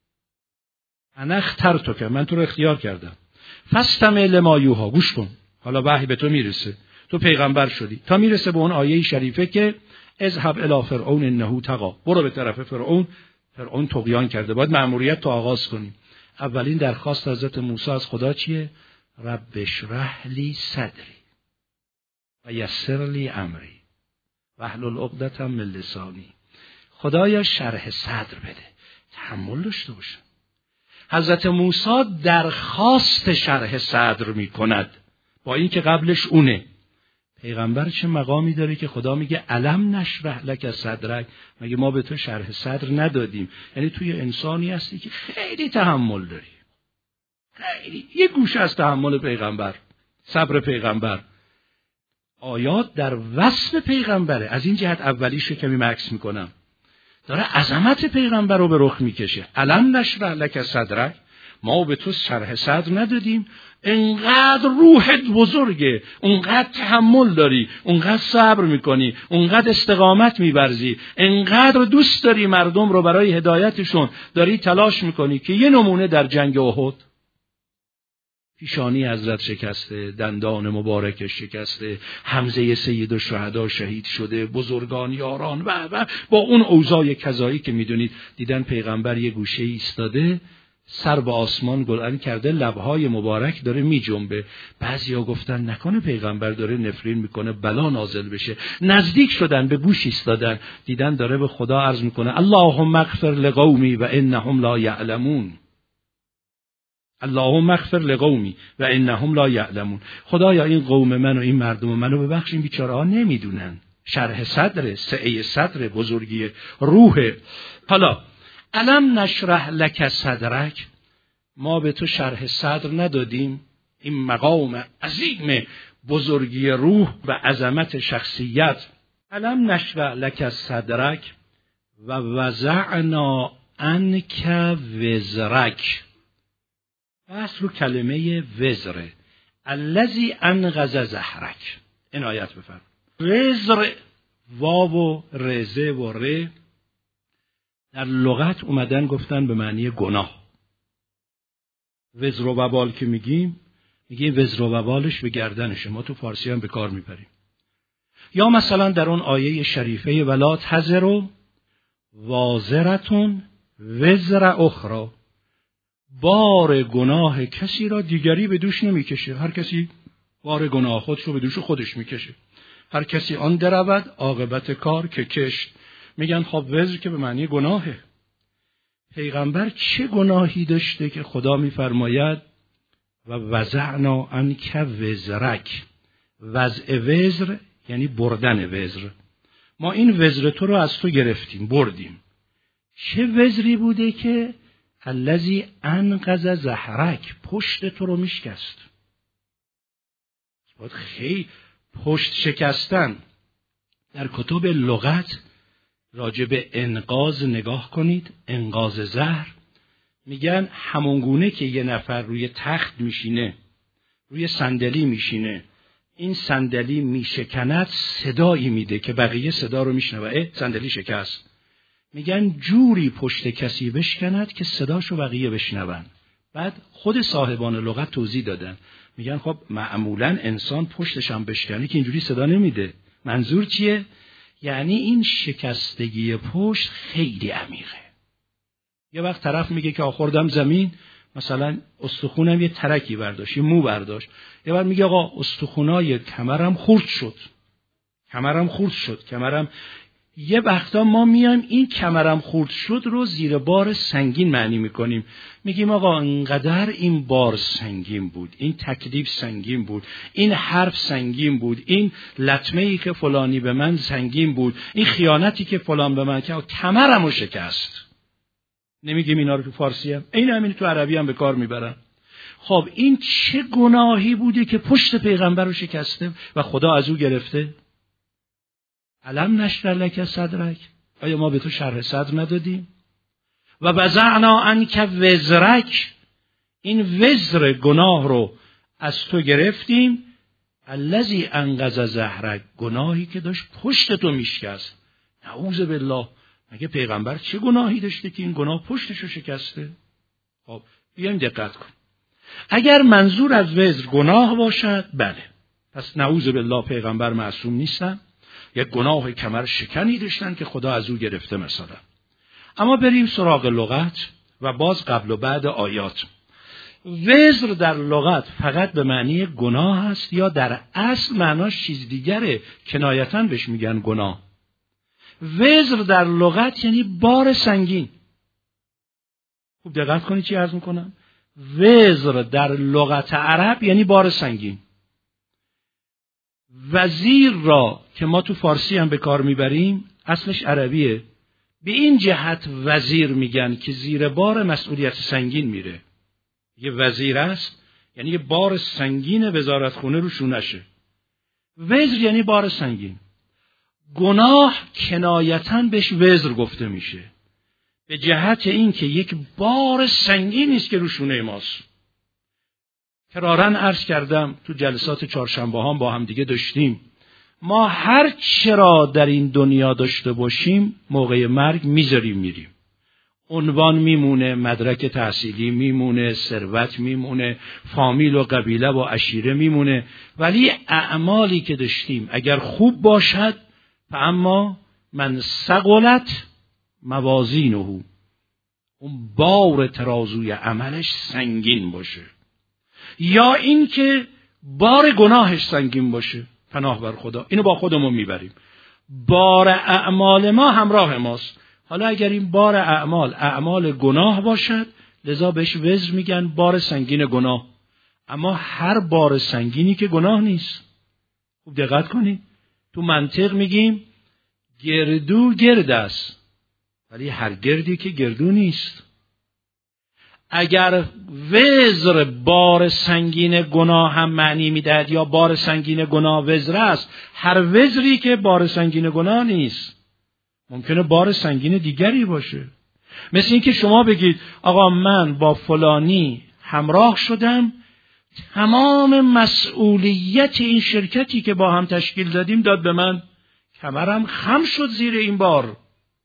انا اخترتک، من تو رو اختیار کردم، فاستمع لما یوحی، گوش کن، حالا وحی به تو میرسه، تو پیغمبر شدی، تا میرسه به اون آیه شریفه که اذهب الی فرعون انه طغی، برو به طرف فرعون، فرعون طغیان کرده، باید مأموریت تو آغاز کنیم. اولین درخواست حضرت موسی از خدا چیه؟ رب اشرح لی صدری و یسر لی امری واحلل عقدة من لسانی. خدایا شرح صدر بده، تحمل داشته باشه. حضرت موسی درخواست شرح صدر می کند، با اینکه قبلش اونه. پیغمبر چه مقامی داره که خدا میگه الم نشرح لک صدرک، مگه ما به تو شرح صدر ندادیم؟ یعنی توی انسانی هستی که خیلی تحمل داری، خیلی. یه گوشه از تحمل پیغمبر، صبر پیغمبر. آیات در وصف پیغمبره، از این جهت اولیشو کمی مکس میکنم، داره عظمت پیغمبر رو به رخ میکشه. الم نشرح لک صدرک، ما به تو شرح صدر ندادیم؟ انقدر روحت بزرگه، انقدر تحمل داری، انقدر صبر میکنی، انقدر استقامت میورزی، انقدر دوست داری مردم رو برای هدایتشون داری تلاش میکنی که یه نمونه در جنگ احد، پیشانی حضرت شکسته، دندان مبارک شکسته، حمزه سید الشهدا شهید شده، بزرگان یاران و و با اون اوضاع کذایی که میدونید، دیدن پیغمبر یه گوشه ایستاده، سر به آسمان بلند کرده، لبهای مبارک داره میجنبه. بعضیا گفتن نکنه پیغمبر داره نفرین میکنه بلا نازل بشه. نزدیک شدن، به گوش ایستادن، دیدن داره به خدا عرض میکنه اللهم اغفر لقومی و انهم لا یعلمون، اللهم اغفر لقومی و انهم لا یعلمون. خدایا این قوم من و این مردم منو ببخش، این بیچاره ها نمیدونن. شرح صدر، سعه صدر، بزرگی روح. حالا الم نشرح لک صدرک، ما به تو شرح صدر ندادیم؟ این مقام عظیم بزرگی روح و عظمت شخصیت. الم نشرح لک صدرک و وضعنا عنک وزرک. بحث رو کلمه وزره، الذی انقض ظهرک. عنایت بفرم. وزر، واو و رزه و ره در لغت اومدن گفتن به معنی گناه. وزر و وبال که میگیم، میگیم وزر و وبالش به گردنشه، ما تو فارسی هم به کار میبریم. یا مثلا در اون آیه شریفه ولا تزر وازرتون وزر اخرى، بار گناه کسی را دیگری به دوش نمیکشه. هر کسی بار گناه خودش رو به دوش خودش میکشه. هر کسی آن درود عاقبت کار که کشت. میگن خب وزر که به معنی گناهه. پیغمبر چه گناهی داشته که خدا میفرماید و وضعنا عنک وزرک. وضع وزر یعنی بردن وزر. ما این وزر تو رو از تو گرفتیم، بردیم. چه وزری بوده که الذی انقض ظهرک، پشت تو رو میشکست. باید خیلی پشت شکستن. در کتب لغت راجع به انقاذ نگاه کنید. انقاذ ظهر میگن همونگونه که یه نفر روی تخت میشینه، روی صندلی میشینه، این صندلی میشکند، صدایی میده که بقیه صدا رو میشنوه، صندلی شکست. میگن جوری پشت کسی بشکند که صداشو بقیه بشنون. بعد خود صاحبان لغت توضیح دادن، میگن خب معمولا انسان پشتش هم بشکنه که اینجوری صدا نمیده. منظور چیه؟ یعنی این شکستگی پشت خیلی عمیقه. یه وقت طرف میگه که آخوردم زمین، مثلا استخونم یه ترکی برداشت، یه مو برداشت. یه وقت میگه آقا استخونای کمرم خورد شد، کمرم خورد شد، کمرم. یه وقتا ما میایم این کمرم خورد شد رو زیر بار سنگین معنی میکنیم. میگیم آقا انقدر این بار سنگین بود، این تکلیف سنگین بود، این حرف سنگین بود، این لطمه‌ای که فلانی به من سنگین بود، این خیانتی که فلان به من کرد، کمرمو شکست. نمیگیم اینا رو تو فارسی هم؟ این همین تو عربی هم به کار میبرن. خب این چه گناهی بوده که پشت پیغمبر رو شکسته و خدا از او گرفته؟ الم نشرح لک صدرک، آیا ما به تو شرح صدر ندادیم؟ و وضعنا عنک وزرک، این وزر گناه رو از تو گرفتیم. الذی انقض ظهرک، گناهی که داشت پشت تو میشکست. نعوذ بالله. مگه پیغمبر چه گناهی داشته که این گناه پشتشو شکسته؟ خب بیایم دقت کن. اگر منظور از وزر گناه باشد، بله، پس نعوذ بالله پیغمبر معصوم نیستن. یک گناه کمر شکنی داشتن که خدا از او گرفته مثلا. اما بریم سراغ لغت و باز قبل و بعد آیات. وزر در لغت فقط به معنی گناه است یا در اصل معناش چیز دیگره؟ کنایتاً بهش میگن گناه. وزر در لغت یعنی بار سنگین. خوب دقت کنید چی عرض میکنم. وزر در لغت عرب یعنی بار سنگین. وزیر را که ما تو فارسی هم به کار میبریم اصلش عربیه. به این جهت وزیر میگن که زیر بار مسئولیت سنگین میره. یه وزیر است یعنی یه بار سنگین وزارتخونه رو شونشه. وزر یعنی بار سنگین. گناه کنایتاً بهش وزر گفته میشه به جهت این که یک بار سنگینی است که رو شونه ماست. کراراً عرض کردم تو جلسات چهارشنبه ها با هم دیگه داشتیم، ما هر چرا در این دنیا داشته باشیم موقع مرگ میذاریم میریم. عنوان میمونه، مدرک تحصیلی میمونه، ثروت میمونه، فامیل و قبیله و عشیره میمونه، ولی اعمالی که داشتیم اگر خوب باشد فاما من ثقلت موازینه، اون بار ترازوی عملش سنگین باشه، یا این که بار گناهش سنگین باشه. پناه بر خدا، اینو با خودمون میبریم. بار اعمال ما همراه ماست. حالا اگر این بار اعمال اعمال گناه باشد، لذا بهش وزر میگن بار سنگین گناه. اما هر بار سنگینی که گناه نیست. خوب دقت کنید. تو منطق میگیم گردو گرد است، ولی هر گردی که گردو نیست. اگر وزر بار سنگین گناه هم معنی میدهد یا بار سنگین گناه وزر است، هر وزری که بار سنگین گناه نیست، ممکنه بار سنگین دیگری باشه. مثل این که شما بگید آقا من با فلانی همراه شدم، تمام مسئولیت این شرکتی که با هم تشکیل دادیم داد به من، کمرم خم شد زیر این بار،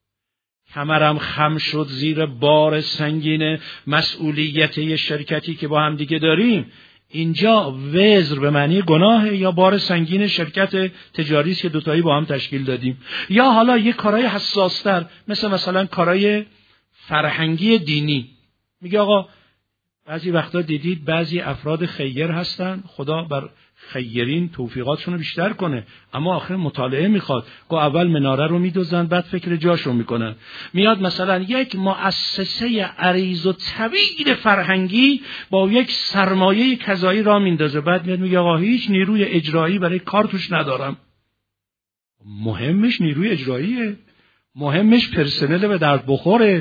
کمرم خم شد زیر بار سنگین مسئولیت یه شرکتی که با هم دیگه داریم. اینجا وزر به معنی گناه یا بار سنگین شرکت تجاری است که دوتایی با هم تشکیل دادیم. یا حالا یه کارهای حساستر مثل مثلا کارهای فرهنگی دینی، میگه آقا بعضی وقتا دیدید بعضی افراد خیر هستن، خدا بر خیرین توفیقاتشون رو بیشتر کنه، اما آخر مطالعه میخواد. گو اول مناره رو میدوزن، بعد فکر جاشو میکنن. میاد مثلا یک مؤسسه عریض و طویل فرهنگی با یک سرمایه کذایی را میندازه، بعد میاد میگه آقا هیچ نیروی اجرایی برای کار توش ندارم. مهمش نیروی اجراییه، مهمش پرسنل به درد بخوره،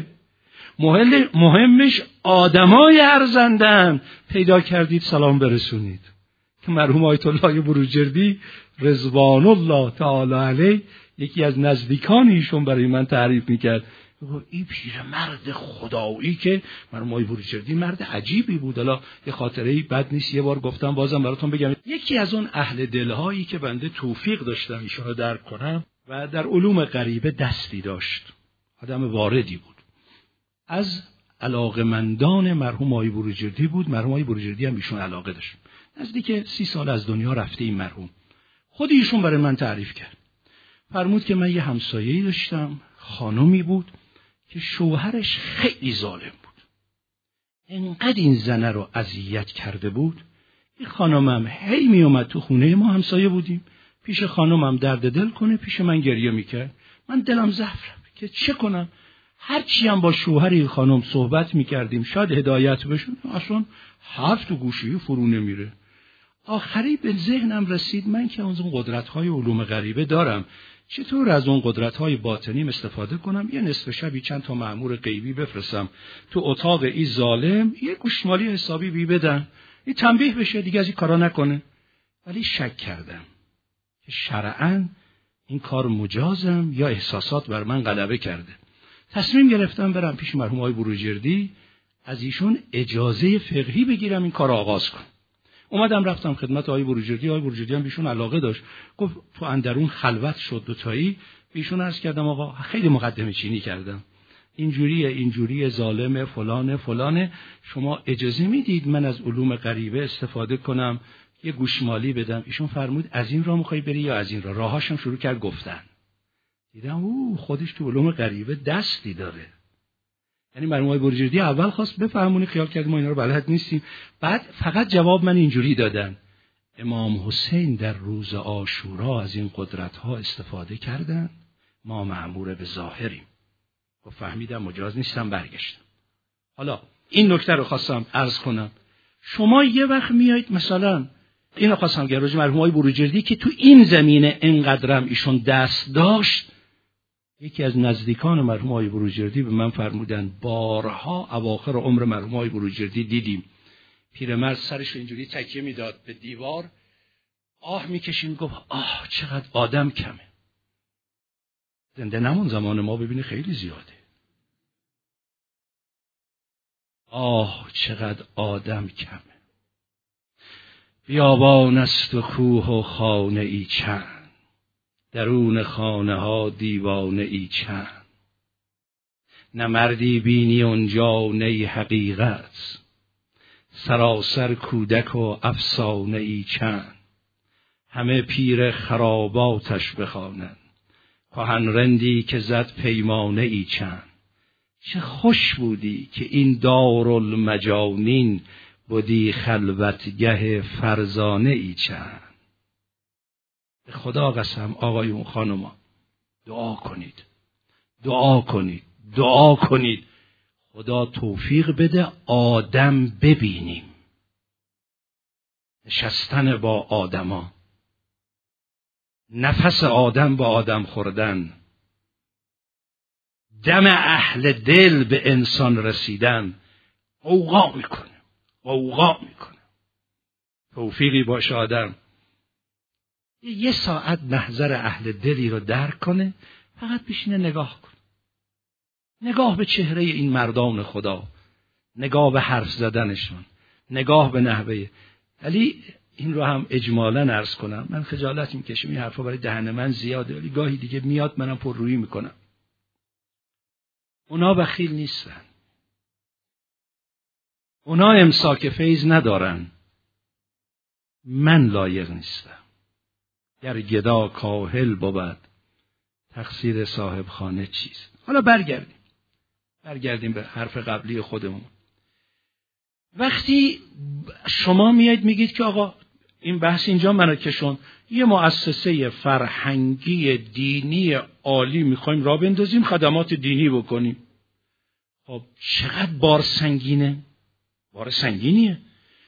مهمش آدمای ارزندن. پیدا کردید سلام برسونید. که مرحوم آیت الله بروجردی رضوان الله تعالی علیه یکی از نزدیکان ایشون برای من تعریف میکرد، این پیرمرد خدایی که مرحوم آیت بروجردی مرد عجیبی بود. حالا یه خاطره بد نیست، یه بار گفتم بازم براتون بگم. یکی از اون اهل دلهایی که بنده توفیق داشتم ایشون رو درک کنم و در علوم غریبه دستی داشت، آدم واردی بود، از علاقمندان مرحوم آقای بروجردی بود. مرحوم آقای بروجردی هم ایشون علاقه داشت. نزدیک سی سال از دنیا رفته این مرحوم. خود ایشون برای من تعریف کرد. فرمود که من یه همسایه‌ای داشتم، خانمی بود که شوهرش خیلی ظالم بود. انقدر این زنه رو اذیت کرده بود. این خانمم هی می اومد تو خونه ما، همسایه بودیم، پیش خانمم درد دل کنه، پیش من گریه میکرد. من دلم ضعف رفت که چه کنم. هرچی هم با شوهر این خانم صحبت میکردیم شاید هدایت بشون، اصلا حرف تو گوشی فرو نمیره. آخری به ذهنم رسید من که از اون قدرت‌های علوم غریبه دارم، چطور از اون قدرت‌های باطنیم استفاده کنم؟ یه نصف شبی چند تا مأمور غیبی بفرستم تو اتاق این ظالم، یه گوشمالی حسابی بی بدن، این تنبیه بشه دیگه از این کارا نکنه. ولی شک کردم که شرعاً این کار مجازم یا احساسات بر من غلبه کرده. تصمیم گرفتم برم پیش مرحوم آقای بروجردی، از ایشون اجازه فقهی بگیرم این کار آغاز کنم. اومدم رفتم خدمت آقای بروجردی. آقای بروجردی هم بیشون علاقه داشت، گفت تو اندرون خلوت شد دوتایی. بیشون عرض کردم آقا خیلی مقدمه چینی کردم، اینجوریه اینجوریه ظالم فلانه فلانه، شما اجازه میدید من از علوم غریبه استفاده کنم، یه گوشمالی بدم؟ ایشون فرمود از این راه میخوای بری یا از این راه؟ راهاشم شروع کرد گفتن. دیدم او خودش تو علوم غریبه دستی داره. یعنی مرحوم آقای بروجردی اول خواست بفهمونه، خیال کرد ما اینا رو بلد نیستیم، بعد فقط جواب من اینجوری دادن: امام حسین در روز عاشورا از این قدرت‌ها استفاده کردن، ما مأمور به ظاهریم. و فهمیدم مجاز نیستم، برگشتم. حالا این نکته رو خواستم عرض کنم. شما یه وقت میایید مثلا اینو خواستم که راجع مرحوم آقای بروجردی که تو این زمینه اینقدرم ایشون دست داشت، یکی از نزدیکان مرحوم آقای بروجردی به من فرمودن بارها اواخر عمر مرحوم آقای بروجردی دیدیم پیرمرد سرش اینجوری تکیه میداد به دیوار، آه میکشید، گفت آه چقدر آدم کمه. زنده نمون، زمان ما ببینه خیلی زیاده. آه چقدر آدم کمه. بیابان است و کوه و خانه ای چند، درون خانه ها دیوانه ای چند. نه مردی بینی اونجا نی حقیقت، سراسر کودک و افسانه ای چند. همه پیر خراباتش بخوانند، کهن رندی که زد پیمانه ای چند. چه خوش بودی که این دارالمجانین، بودی خلوتگه فرزانه ای چند. به خدا قسم آقایون خانوما دعا کنید، دعا کنید، دعا کنید خدا توفیق بده آدم ببینیم، نشستن با آدما، نفس آدم با آدم خوردن، دم اهل دل به انسان رسیدن. اوقا میکنه، اوقا میکنه. توفیقی باشه آدم یه ساعت محضر اهل دلی رو درک کنه، فقط بشینه نگاه کنه، نگاه به چهره این مردان خدا، نگاه به حرف زدنشون، نگاه به نحوه. ولی این رو هم اجمالاً عرض کنم، من خجالت میکشم این حرفا برای دهن من زیاده، ولی گاهی دیگه میاد منم پررویی میکنم. اونا بخیل نیستن، اونا امساک فیض ندارن، من لایق نیستم. گر گدا کاهل بود تقصیر صاحب خانه چیست؟ حالا برگردیم برگردیم به حرف قبلی خودمون. وقتی شما میایید میگید که آقا این بحث اینجا مراکشون یه مؤسسه فرهنگی دینی عالی میخوایم راه بندازیم، خدمات دینی بکنیم، خب چقدر بار سنگینه؟ بار سنگینیه.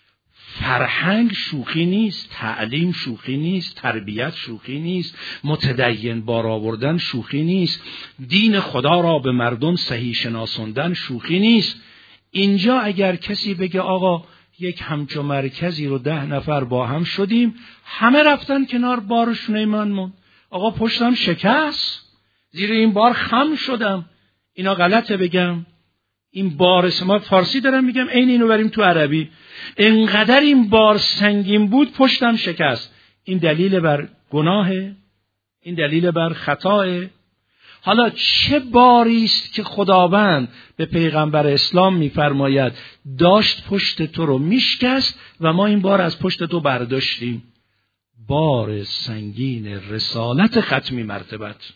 فرهنگ شوخی نیست، تعلیم شوخی نیست، تربیت شوخی نیست، متدین بار آوردن شوخی نیست، دین خدا را به مردم صحیح شناساندن شوخی نیست. اینجا اگر کسی بگه آقا یک همچو مرکزی رو ده نفر با هم شدیم، همه رفتن کنار، بارشونه من موند، آقا پشتم شکست، زیر این بار خم شدم. اینا غلطه بگم؟ این بار، ما فارسی دارم میگم، عین اینو بریم تو عربی. انقدر این بار سنگین بود پشتم شکست. این دلیل بر گناهه، این دلیل بر خطاه. حالا چه باری است که خداوند به پیغمبر اسلام میفرماید داشت پشت تو رو میشکست و ما این بار از پشت تو برداشتیم؟ بار سنگین رسالت ختمی مرتبت.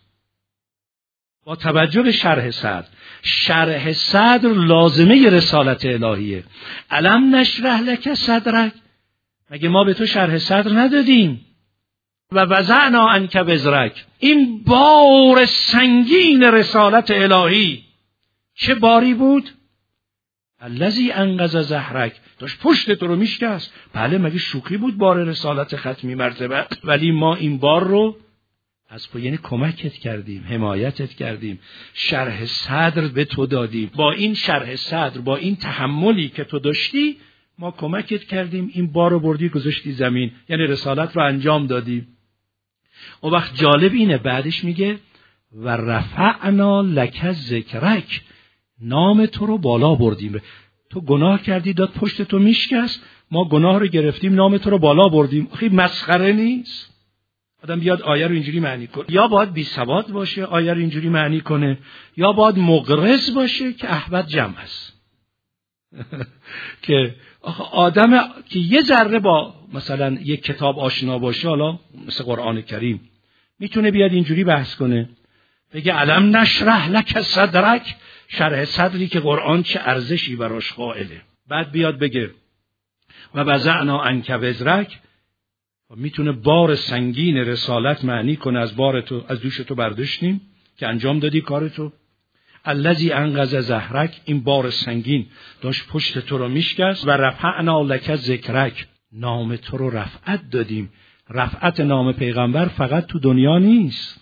با توجه به شرح صدر، شرح صدر لازمه رسالت الهیه. الم نشرح لک صدرک، مگه ما به تو شرح صدر ندادیم؟ و وضعنا عنک وزرک، این بار سنگین رسالت الهی چه باری بود؟ الذی انقض ظهرک، داشت پشت تو رو میشکست. بله مگه شوخی بود بار رسالت ختمی مرتبه؟ ولی ما این بار رو از پا، یعنی کمکت کردیم، حمایتت کردیم، شرح صدر به تو دادیم. با این شرح صدر، با این تحملی که تو داشتی، ما کمکت کردیم، این بار رو بردی گذاشتی زمین، یعنی رسالت رو انجام دادیم. اون وقت جالب اینه بعدش میگه و رفعنا لک ذکرک، نام تو رو بالا بردیم. تو گناه کردی، داد پشت تو میشکست، ما گناه رو گرفتیم، نام تو رو بالا بردیم. خیلی مسخره نیست؟ آدم بیاد آیه رو اینجوری معنی کنه، یا باید بی سواد باشه آیه رو اینجوری معنی کنه، یا باید مغرض باشه که احبت جمع است. که آدم که یه ذره با مثلا یک کتاب آشنا باشه، حالا مثل قرآن کریم، میتونه بیاد اینجوری بحث کنه، بگه الم نشرح لک صدرک، شرح صدری که قرآن چه ارزشی براش قائله. بعد بیاد بگه و وضعنا عنک وزرک، میتونه بار سنگین رسالت معنی کنه، از بار تو، از دوش تو برداشتیم که انجام دادی کار تو. الذی انقض ظهرک، این بار سنگین داشت پشت تو رو میشکست. و رفعنا لک ذکرک، نام تو رو رفعت دادیم. رفعت نام پیغمبر فقط تو دنیا نیست،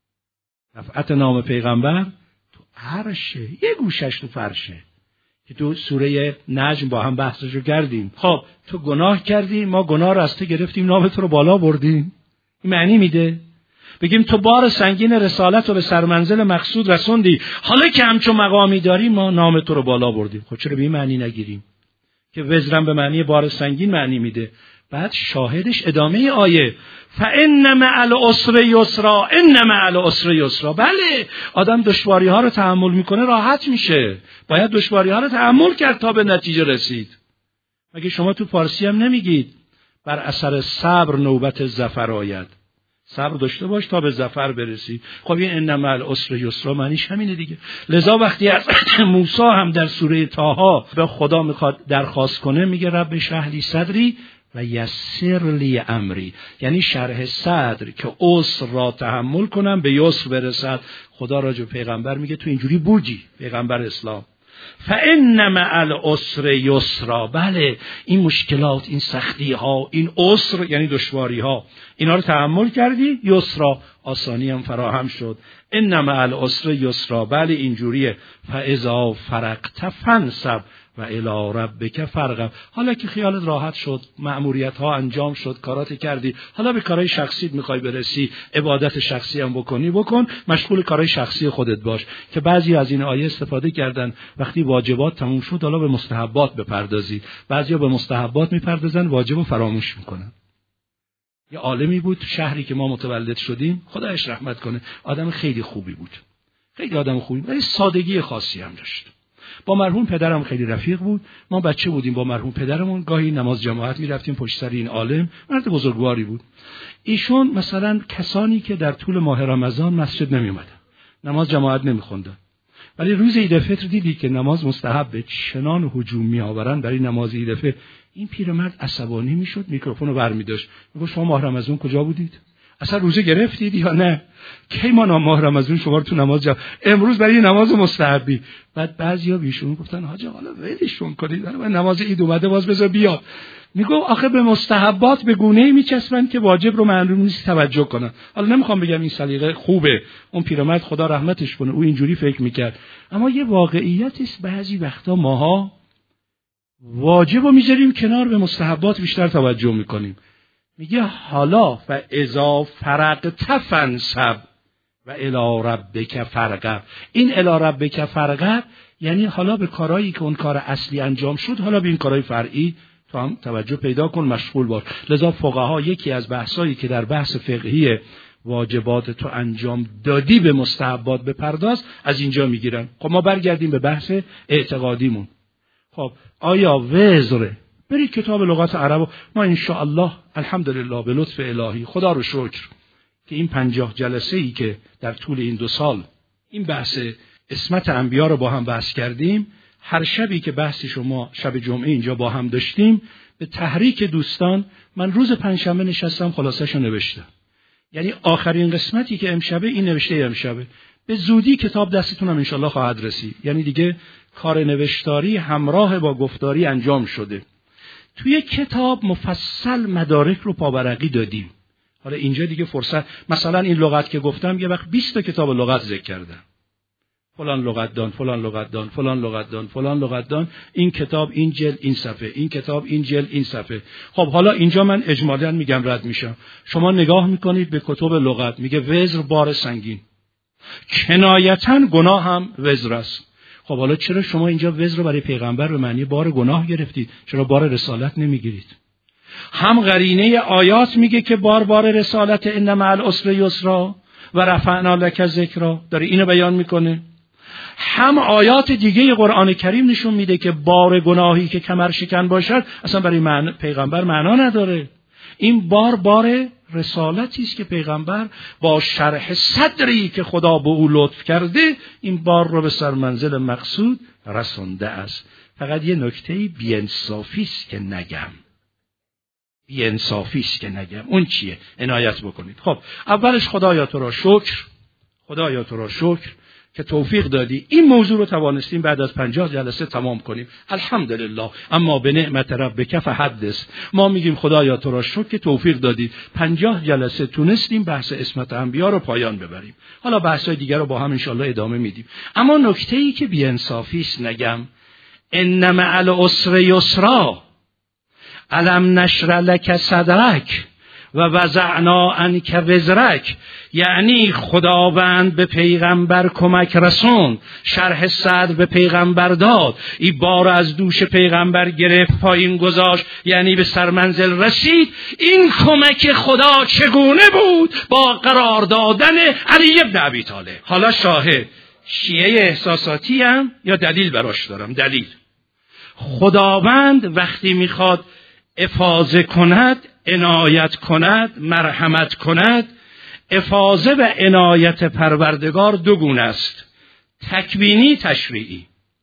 رفعت نام پیغمبر تو عرشه، یه گوشش تو فرشه که تو سوره نجم با هم بحثشو کردیم. خب تو گناه کردی، ما گناه رو از تو گرفتیم، نام تو رو بالا بردیم. این معنی میده بگیم تو بار سنگین رسالت رو به سرمنزل مقصود رسوندی، حالا که همچون مقامی داری ما نام تو رو بالا بردیم. خب چرا به این معنی نگیریم که وزرم به معنی بار سنگین معنی میده؟ بعد شاهدش ادامه آیه فان مع العسر یسرا، ان مع العسر یسرا. بله آدم دشواری ها رو تحمل میکنه راحت میشه، باید دشواری ها رو تحمل کرد تا به نتیجه رسید. مگه شما تو فارسی هم نمیگید بر اثر صبر نوبت ظفر آید؟ صبر داشته باش تا به ظفر برسی. خب این ان مع العسر یسرا معنیش همینه دیگه. لذا وقتی از موسی هم در سوره طه به خدا میخواد درخواست کنه، میگه رب اشرح لی صدری و یسر لی امری، یعنی شرح صدر که عسر را تحمل کنم به یسر برسد. خدا راجع به پیغمبر میگه تو اینجوری بودی پیغمبر اسلام. فان مع العسر یسرا، بله این مشکلات، این سختی ها، این عسر یعنی دشواری ها، اینا رو تحمل کردی، یسرا آسانی هم فراهم شد. ان مع العسر یسرا، بله اینجوریه. فاذا فرغت فانصب و الی ربک فرغب. حالا که خیالت راحت شد، مأموریت ها انجام شد، کارات کردی، حالا به کارهای شخصیت میخوای برسی، عبادت شخصی هم بکنی بکن، مشغول کارهای شخصی خودت باش. که بعضی از این آیه استفاده کردن وقتی واجبات تموم شد حالا به مستحبات بپردازید. بعضیا به مستحبات میپردازن، واجبو فراموش میکنن. یه عالمی بود شهری که ما متولد شدیم، خدایش رحمت کنه، آدم خیلی خوبی بود، خیلی آدم خوبی، ولی سادگی خاصی هم داشت. با مرحوم پدرم خیلی رفیق بود. ما بچه بودیم، با مرحوم پدرمون گاهی نماز جماعت میرفتیم پشت سر این عالم، مرد بزرگواری بود. ایشون مثلا کسانی که در طول ماه رمضان مسجد نمی اومدن، نماز جماعت نمی خوندن، ولی روز عید فطر دیدی که نماز مستحبه، چنان هجوم می آورن برای نماز عید فطر. این پیرمرد عصبانی میشد، میکروفون رو برمی‌داشت، میگفت شما ماه رمضان کجا بودید؟ اصلا روزه گرفتید یا نه؟ کی ما ماه رمضان شما رو تو نماز جا امروز برای نماز مستحبی. بعد بعضیا بیشون گفتن حاج حالا ولشون کنید، من نماز عید اومده باز بذار بیاد. میگم آخه به مستحبات به گونه‌ای میچسبن که واجب رو معلوم نیست توجه کنن. حالا نمیخوام بگم این سلیقه خوبه، اون پیرمرد خدا رحمتش کنه او اینجوری فکر میکرد، اما یه واقعیت است بعضی وقتا ماها واجب رو میذاریم کنار، به مستحبات بیشتر توجه میکنیم. میگه حالا و اذا فرغت فانصب و الی ربک فرغب. این الی ربک فرغب یعنی حالا به کارهایی که اون کار اصلی انجام شد، حالا به این کارهای فرعی تو هم توجه پیدا کن، مشغول باش. لذا فقها یکی از بحثایی که در بحث فقهی واجبات تو انجام دادی به مستحبات بپرداز، از اینجا میگیرن. خب ما برگردیم به بحث اعتقادیمون. خب آیا وزر؟ برید کتاب لغت عرب. ما انشاءالله الحمدلله به لطف الهی خدا رو شکر که این پنجاه جلسه ای که در طول این دو سال این بحث اسمت انبیا رو با هم بحث کردیم، هر شبی که بحث شما شب جمعه اینجا با هم داشتیم، به تحریک دوستان من روز پنجشنبه نشستم خلاصش رو نوشتم. یعنی آخرین قسمتی که امشبه این نوشته امشبه، به زودی کتاب دستتون هم انشالله خواهد رسید. یعنی دیگه کار نوشتاری همراه با گفتاری انجام شده. توی کتاب مفصل مدارک رو پاورقی دادیم. حالا اینجا دیگه فرصت، مثلا این لغت که گفتم یه وقت بیست تا کتاب لغت ذکر کردم، فلان لغت دان، فلان لغت دان، فلان لغت دان، فلان لغت دان، این کتاب این جلد این صفحه، این کتاب این جلد این صفحه. خب حالا اینجا من اجمالاً میگم رد میشم. شما نگاه میکنید به کتب لغت، میگه وزر بار سنگین، کنایتاً گناه هم وزر است. خب حالا چرا شما اینجا وزر رو برای پیغمبر به معنی بار گناه گرفتید؟ چرا بار رسالت نمیگیرید؟ هم قرینه آیات میگه که بار بار رسالت ان مع العسر یسرا و رفعنا لک ذکرا، داره اینو بیان میکنه. هم آیات دیگه قرآن کریم نشون میده که بار گناهی که کمر شکن باشد اصلا برای معنی پیغمبر معنا نداره. این بار بار رسالتی است که پیغمبر با شرح صدری که خدا به او لطف کرده این بار رو به سرمنزل مقصود رسانده است. فقط یه نکته بی‌انصافی است که نگم، بی‌انصافی است که نگم. اون چیه؟ عنایت بکنید. خب اولش خدایا تو را شکر، خدایا تو را شکر که توفیق دادی این موضوع رو توانستیم بعد از پنجاه جلسه تمام کنیم، الحمدلله. اما به نعمت ربک فحدث، ما میگیم خدایا تو را شکر که توفیق دادی پنجاه جلسه تونستیم بحث اسمت انبیا رو پایان ببریم. حالا بحث‌های دیگر رو با هم انشالله ادامه میدیم. اما نکته‌ای که بی‌انصافی است نگم، ان مع العسر یسرا، الم نشرح لک صدرک و وضعنا عنک وزرک، یعنی خداوند به پیغمبر کمک رسون، شرح صدر به پیغمبر داد، این بار از دوش پیغمبر گرفت پایین گذاشت، یعنی به سرمنزل رسید. این کمک خدا چگونه بود؟ با قرار دادن علی بن ابی طالب. حالا شاهد شیعه احساساتی هم یا دلیل براش دارم. دلیل، خداوند وقتی میخواد افاضه کند، عنایت کند، مرحمت کند، افاضه و عنایت پروردگار دو گونه است، تکوینی تشریعی.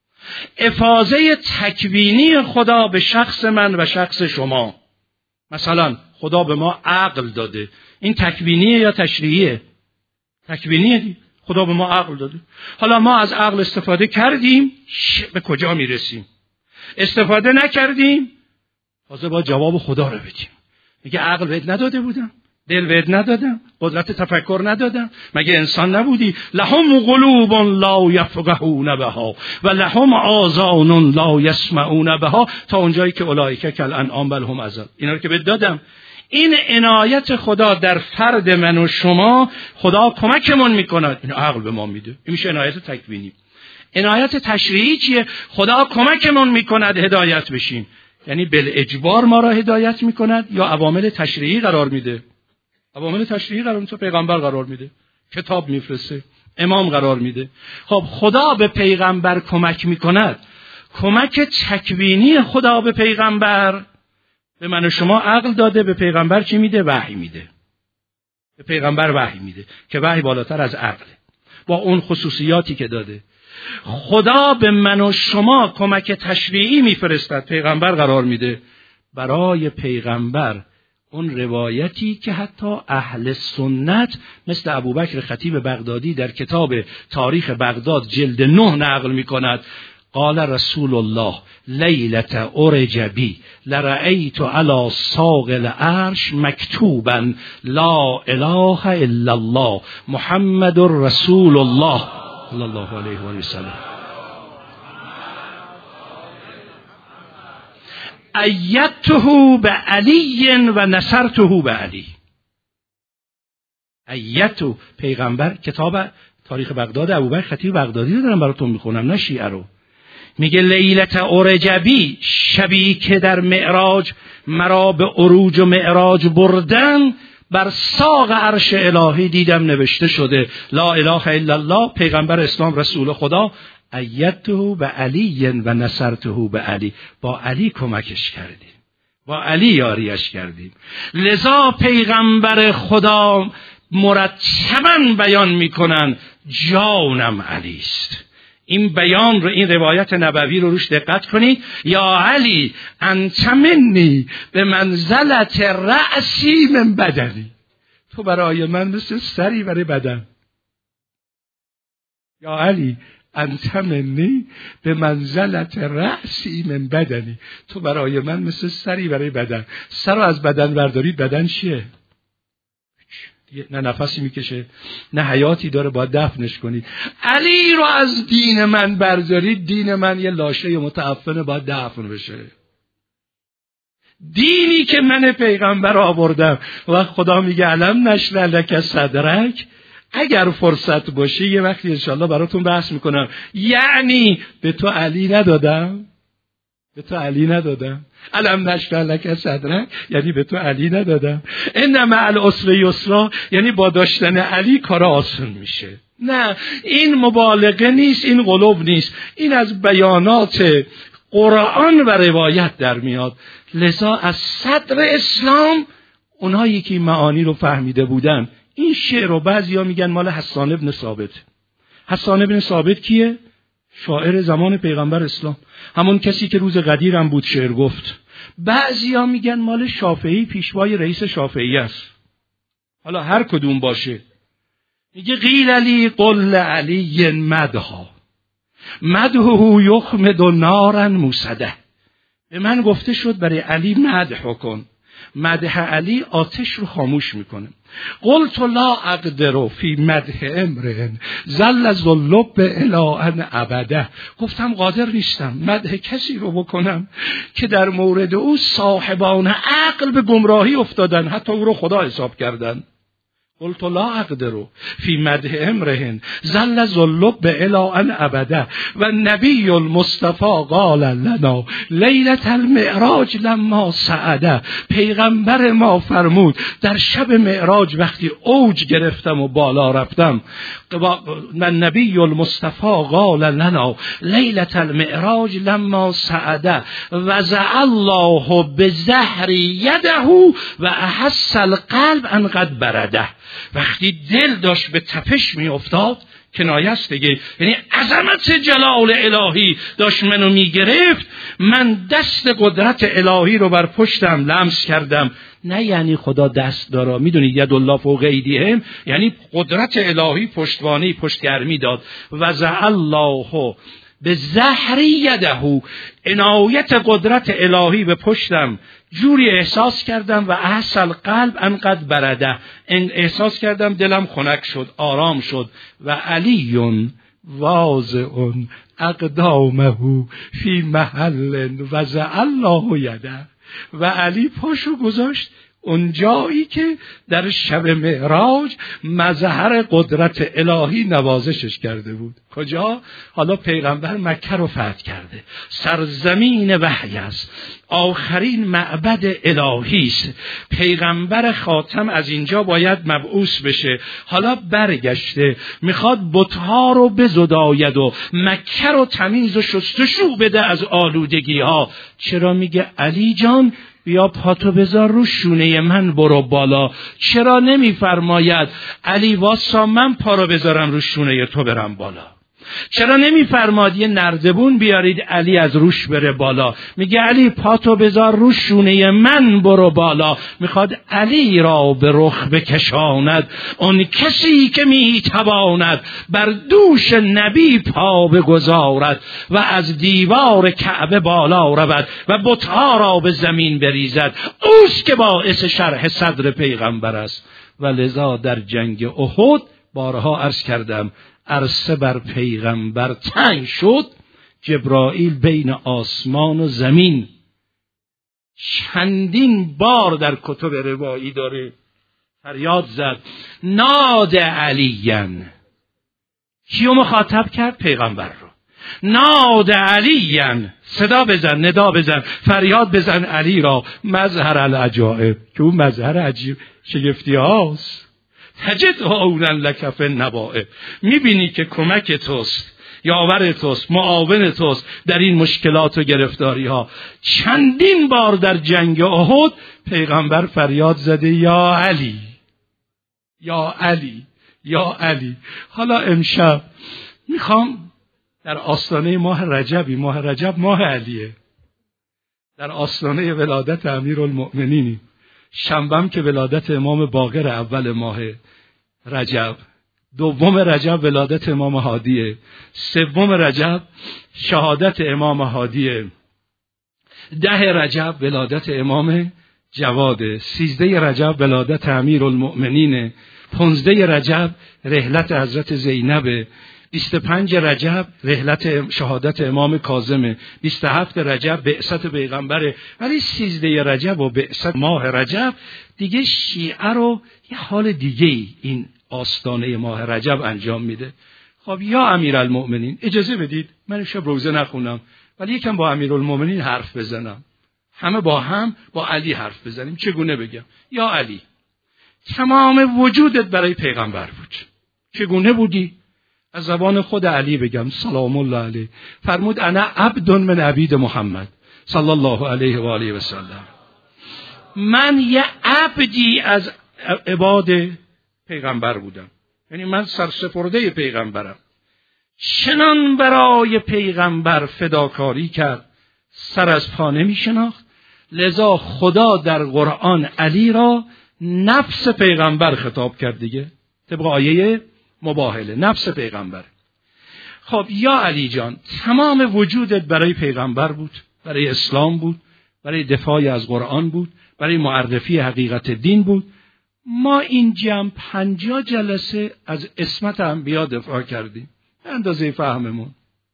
افاضه تکوینی خدا به شخص من و شخص شما، مثلا خدا به ما عقل داده، این تکوینیه یا تشریعیه؟ تکوینیه. خدا به ما عقل داده. حالا ما از عقل استفاده کردیم، به کجا میرسیم؟ استفاده نکردیم، حاضر با جواب خدا رو بدیم. میگه عقل بهت نداده بودم؟ دل بهت ندادم؟ قدرت تفکر ندادم؟ مگه انسان نبودی؟ لهم قلوب لا یفقهون بها و لهم آذان لا یسمعون بها، تا اونجایی که اولئک کالانعام بل هم اضل. اینا رو که بهت دادم. این عنایت خدا در فرد من و شما، خدا کمکمون میکند، این عقل به ما میده. این میشه عنایت تکوینی. عنایت تشریعی چیه؟ خدا کمکمون میکند هدایت بشیم، یعنی بالاجبار ما را هدایت میکند یا عوامل تشریعی قرار میده؟ عوامل تشریعی قرار میده، پیغمبر قرار میده، کتاب میفرسته، امام قرار میده. خب خدا به پیغمبر کمک میکند، کمک تکوینی خدا به پیغمبر، به من و شما عقل داده، به پیغمبر چی میده؟ وحی میده. به پیغمبر وحی میده که وحی بالاتر از عقله، با اون خصوصیاتی که داده. خدا به من و شما کمک تشریعی میفرستد، پیغمبر قرار میده. برای پیغمبر اون روایتی که حتی اهل سنت مثل ابوبکر خطیب بغدادی در کتاب تاریخ بغداد جلد نه نقل میکند، قال رسول الله لیلة عرج بی لرأیت علی ساق العرش مکتوبا لا اله الا الله محمد رسول الله صلی الله علیه و سلم. ایدته به علی و نصرته به علی. ایدته پیغمبر، کتاب تاریخ بغداد ابوبکر خطیب بغدادی رو دارم براتون میخونم، نه شیعه رو. میگه لیلة عرج بی، شبی که در معراج مرا به عروج و معراج بردن، بر ساق عرش الهی دیدم نوشته شده لا اله الا الله پیغمبر اسلام رسول خدا، ایدته به علی و نصرته به علی، با علی کمکش کردیم، با علی یاریش کردیم. لذا پیغمبر خدا مرتباً بیان میکنن جانم علی است. این بیان رو، این روایت نبوی رو روش دقت کنید. یا علی انت منی به منزلت رأسی من بدنی، تو برای من مثل سری برای بدن. یا علی انت منی به منزلت رأسی من بدنی، تو برای من مثل سری برای بدن. سر رو از بدن بردارید، بدن چیه؟ نه نفسی میکشه، نه حیاتی داره، باید دفنش کنید. علی رو از دین من بردارید، دین من یه لاشه متعفنه، باید دفن بشه. دینی که من پیغمبر آوردم و خدا میگه علم نشرح لک صدرک، اگر فرصت باشه یه وقتی انشالله براتون بحث میکنم. یعنی به تو علی ندادم؟ به تو علی ندادم؟ علم نشرح لک صدرک یعنی به تو علی ندادم؟ ان مع العسر یسرا یعنی با داشتن علی کار آسان میشه. نه، این مبالغه نیست، این غلوب نیست، این از بیانات قرآن و روایت در میاد. لذا از صدر اسلام اونهایی که این معانی رو فهمیده بودن، این شعر رو بعضیا میگن مال حسان ابن ثابت. حسان ابن ثابت کیه؟ شاعر زمان پیغمبر اسلام، همون کسی که روز غدیر هم بود شعر گفت. بعضیا میگن مال شافعی، پیشوای رئیس شافعی است. حالا هر کدوم باشه، میگه قیل علی قل علی مدها مدحه یخمد نارا موسده، به من گفته شد برای علی مدح کن، مدح علی آتش رو خاموش میکنه. قلت لا اقدر فی مدح امرئ ظل ذلب الی ان ابده، گفتم قادر نیستم مدح کسی رو بکنم که در مورد او صاحبان عقل به گمراهی افتادن، حتی او رو خدا حساب کردن. قلت لا اقدر فی مدح امرئ ظل ذلب الی ان ابده و نبی المصطفى قال لنا لیلة المعراج لما صعد، پیغمبر ما فرمود در شب معراج وقتی اوج گرفتم و بالا رفتم، من نبی المصطفى قال لنا لیلة المعراج لما صعد وضع الله بزهر یده و احس القلب ان قد برده، وقتی دل داشت به تپش می افتاد، کنایه است دیگه، یعنی عظمت جلال الهی داشت منو می گرفت، من دست قدرت الهی رو بر پشتم لمس کردم. نه یعنی خدا دست داره، میدونید ید الله فوق ایدیهم، یعنی قدرت الهی پشتوانه پشتگرمی داد. وضع الله به زهر یده، عنایت قدرت الهی به پشتم جوری احساس کردم و احس القلب انقدر برده، احساس کردم دلم خنک شد، آرام شد. و علیون واضعون اقدامه فی محل وضع الله یده، و علی پاشو گذاشت اون جایی که در شب معراج مظهر قدرت الهی نوازشش کرده بود. کجا؟ حالا پیغمبر مکه رو فتح کرده، سرزمین وحی است، آخرین معبد الهی است، پیغمبر خاتم از اینجا باید مبعوث بشه. حالا برگشته میخواد بتها رو بزداید و مکه رو تمیز و شستشو بده از آلودگی ها. چرا میگه علی جان بیا پاتو بذار رو شونه من برو بالا؟ چرا نمیفرماید علی واسا من پا رو بذارم رو شونه تو برم بالا؟ چرا نمیفرماد یه نردبون بیارید علی از روش بره بالا؟ میگه علی پاتو بذار روش شونه من برو بالا. میخواد علی را به رخ بکشاند اون کسی که میتواند بر دوش نبی پا بگذارد و از دیوار کعبه بالا رود و بتها را به زمین بریزد. اوست که باعث شرح صدر پیغمبر است. و لذا در جنگ احد بارها عرض کردم عرصه بر پیغمبر تنگ شد. جبرائیل بین آسمان و زمین چندین بار در کتب روایی داره فریاد زد ناد علیین. کیو مخاطب کرد؟ پیغمبر رو. ناد علیین، صدا بزن، ندا بزن، فریاد بزن علی را. مظهر العجائب، که اون مظهر عجیب شگفتی هاست. تجد هاونن لکف نبائب، میبینی که کمک توست، یاور توست، معاون توست در این مشکلات و گرفتاری ها. چندین بار در جنگ احد پیغمبر فریاد زده یا علی، یا علی، یا علی. حالا امشب میخوام در آستانه ماه رجبی، ماه رجب ماه علیه، در آستانه ولادت امیرالمؤمنینی، شنبهم که ولادت امام باقر اول ماه رجب، دوم رجب ولادت امام هادیه، سوم رجب شهادت امام هادیه، ده رجب ولادت امام جواده، سیزده رجب ولادت امیرالمؤمنین، پانزده رجب رحلت حضرت زینب، بیست و پنج رجب رحلت شهادت امام کاظم، بیست و هفت رجب بعثت پیغمبره. ولی سیزده رجب و بعثت ماه رجب دیگه شیعه رو یه حال دیگه این آستانه ماه رجب انجام میده. خب یا امیرالمؤمنین اجازه بدید من شب روزه نخونم ولی یکم با امیرالمؤمنین حرف بزنم، همه با هم با علی حرف بزنیم. چگونه بگم؟ یا علی، تمام وجودت برای پیغمبر بود، چگونه بودی؟ از زبان خود علی بگم سلام الله علیه، فرمود انا عبد من عبید محمد صلی الله علیه و آله و سلم. من یه عبدی از عباد پیغمبر بودم، یعنی من سرسپرده پیغمبرم. چنان برای پیغمبر فداکاری کرد سر از پا نمی شناخت. لذا خدا در قرآن علی را نفس پیغمبر خطاب کرد دیگه، طبق آیه مباهله، نفس پیغمبر. خب یا علی جان، تمام وجودت برای پیغمبر بود، برای اسلام بود، برای دفاع از قرآن بود، برای معرفی حقیقت دین بود. ما این جمع پنجاه جلسه از عصمت انبیا دفاع کردیم به اندازه فهممون.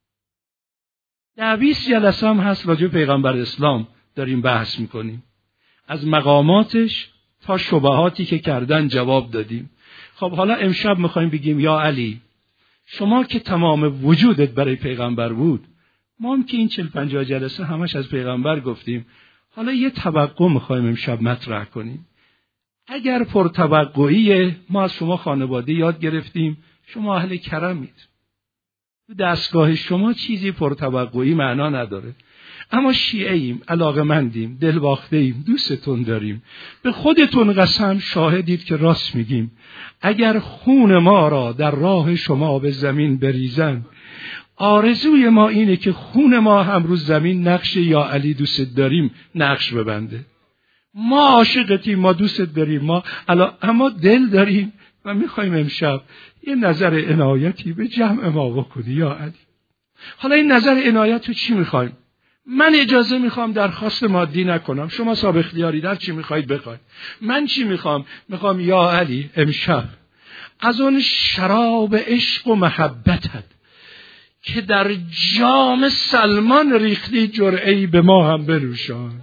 ده بیست جلسه هم هست راجع به پیغمبر اسلام داریم بحث میکنیم، از مقاماتش تا شبهاتی که کردن جواب دادیم. خب حالا امشب میخوایم بگیم یا علی، شما که تمام وجودت برای پیغمبر بود، ما هم که این چل پنجاه جلسه همش از پیغمبر گفتیم، حالا یه توقع میخوایم امشب مطرح کنیم. اگر پرتوقعیه، ما از شما خانواده یاد گرفتیم شما اهل کرمید، تو دستگاه شما چیزی پرتوقعی معنا نداره. اما شیعه ایم، علاقه‌مندیم، دلباخته ایم، دوستتون داریم. به خودتون قسم شاهدید که راست میگیم. اگر خون ما را در راه شما به زمین بریزن، آرزوی ما اینه که خون ما هم رو زمین نقش یا علی دوست داریم نقش ببنده. ما عاشقتیم، ما دوست داریم، ما اما دل داریم و میخوایم امشب یه نظر عنایتی به جمع ما بکنی یا علی. حالا این نظر عنایت رو چی میخوایم؟ من اجازه میخوام درخواست مادی نکنم، شما صاحب اختیاری در چی میخواید بخواید. من چی میخوام؟ میخوام یا علی امشب از اون شراب عشق و محبتت که در جام سلمان ریختی جرعه‌ای به ما هم بنوشان.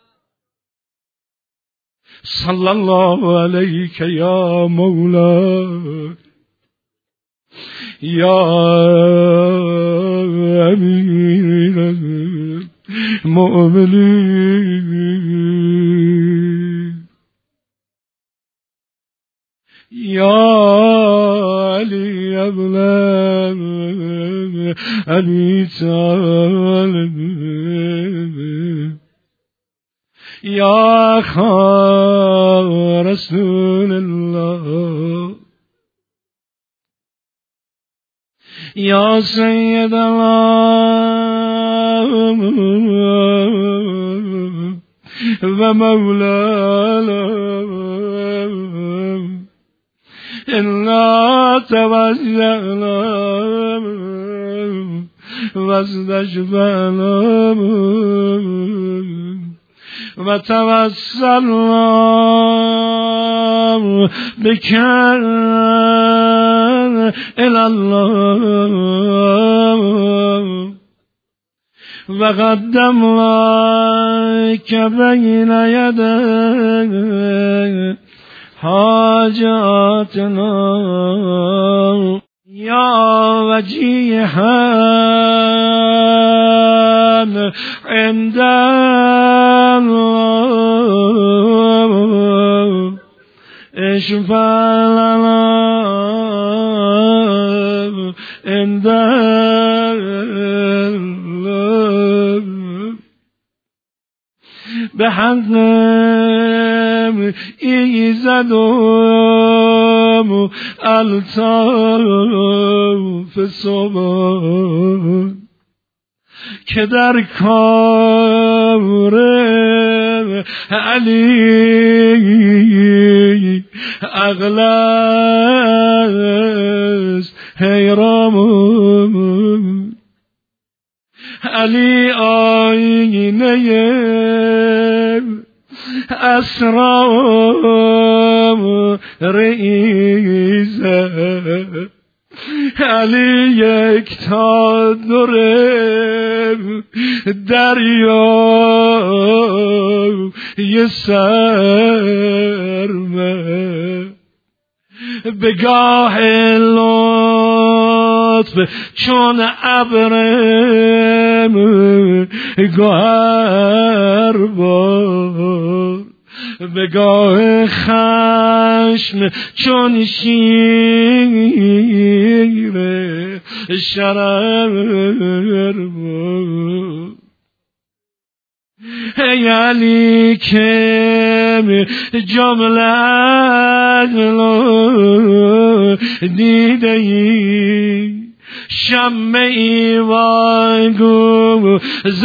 صلی الله علیک یا مولا یا امیر المؤمنین یا علی ابن ابی طالب یا خا رسول الله یا سیدنا و مولانا انا توجهنا و استشفعنا و توسلنا بك الى الله و قدمناك بين يدي حاجاتنا یا وجیها عند الله اشفع لنا عند الله بحق ایزدم الطاف صبح که در کار علی اغلس حیرام علی آینه اسرار رئیزه علی یک تا دره دریا یه سرمه به گاه لطف چون ابرم گوهر بار به گاه خشم چون شیر شرر بود ای علی که جمله دیده ای شمعی واگو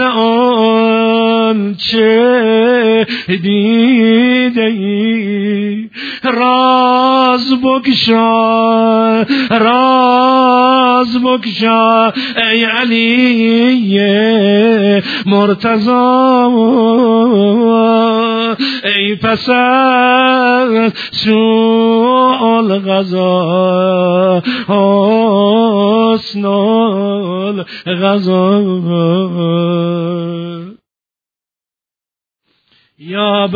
زان چه دیده ای راز بکشا راز بکشا ای علی مرتضی ای پس از سوء القضا حسن القضا یا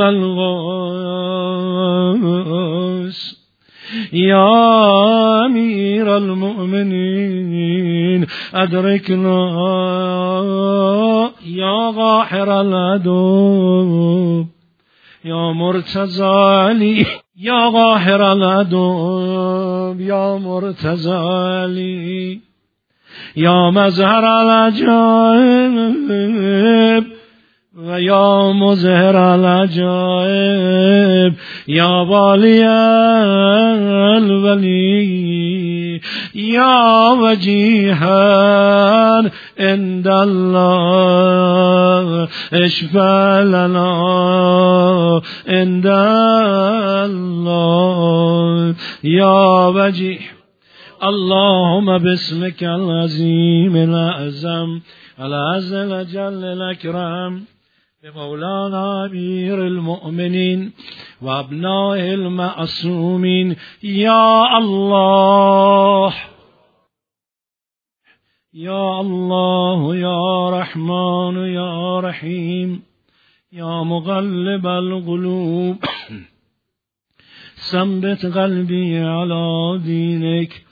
بلغاس یا امیر المؤمنین ادرکنا یا قاهر العدو یا مرتضی علی یا قاهر العدو یا مرتضی علی یا مظهر العجائب و یا مظهر العجائب یا والی الولی یا وجیها عند الله اشفع لنا عند الله یا وجیه اللهم باسمك العظيم الأعظم العز الجل الأكرم بمولانا أمير المؤمنين وأبناء المعصومين يا الله يا الله يا رحمن يا رحيم يا مقلب القلوب ثبت قلبي على دينك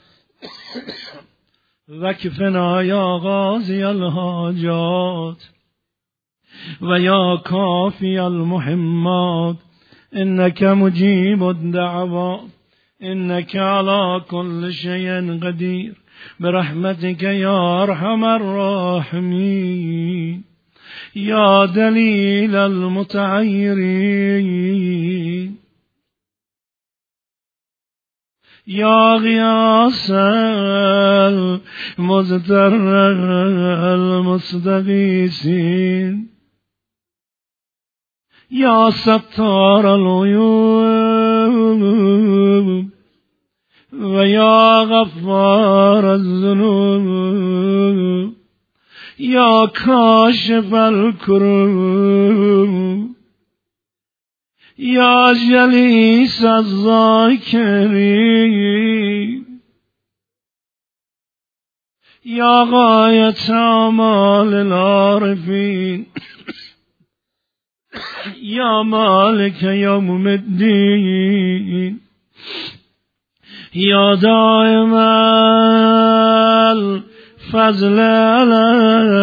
وكفنا يا غازي الحاجات ويا كافي المهمات إنك مجيب الدعوات إنك على كل شيء قدير برحمتك يا أرحم الراحمين يا دليل المتعيرين یا غیاث المضطر المستغیثین یا ستار العیوب و یا غفار الذنوب یا کاشف الکروب یا جلیس الذاکرین یا غایت اعمال العارفین یا مالک یوم الدین یا دائم الفضل علی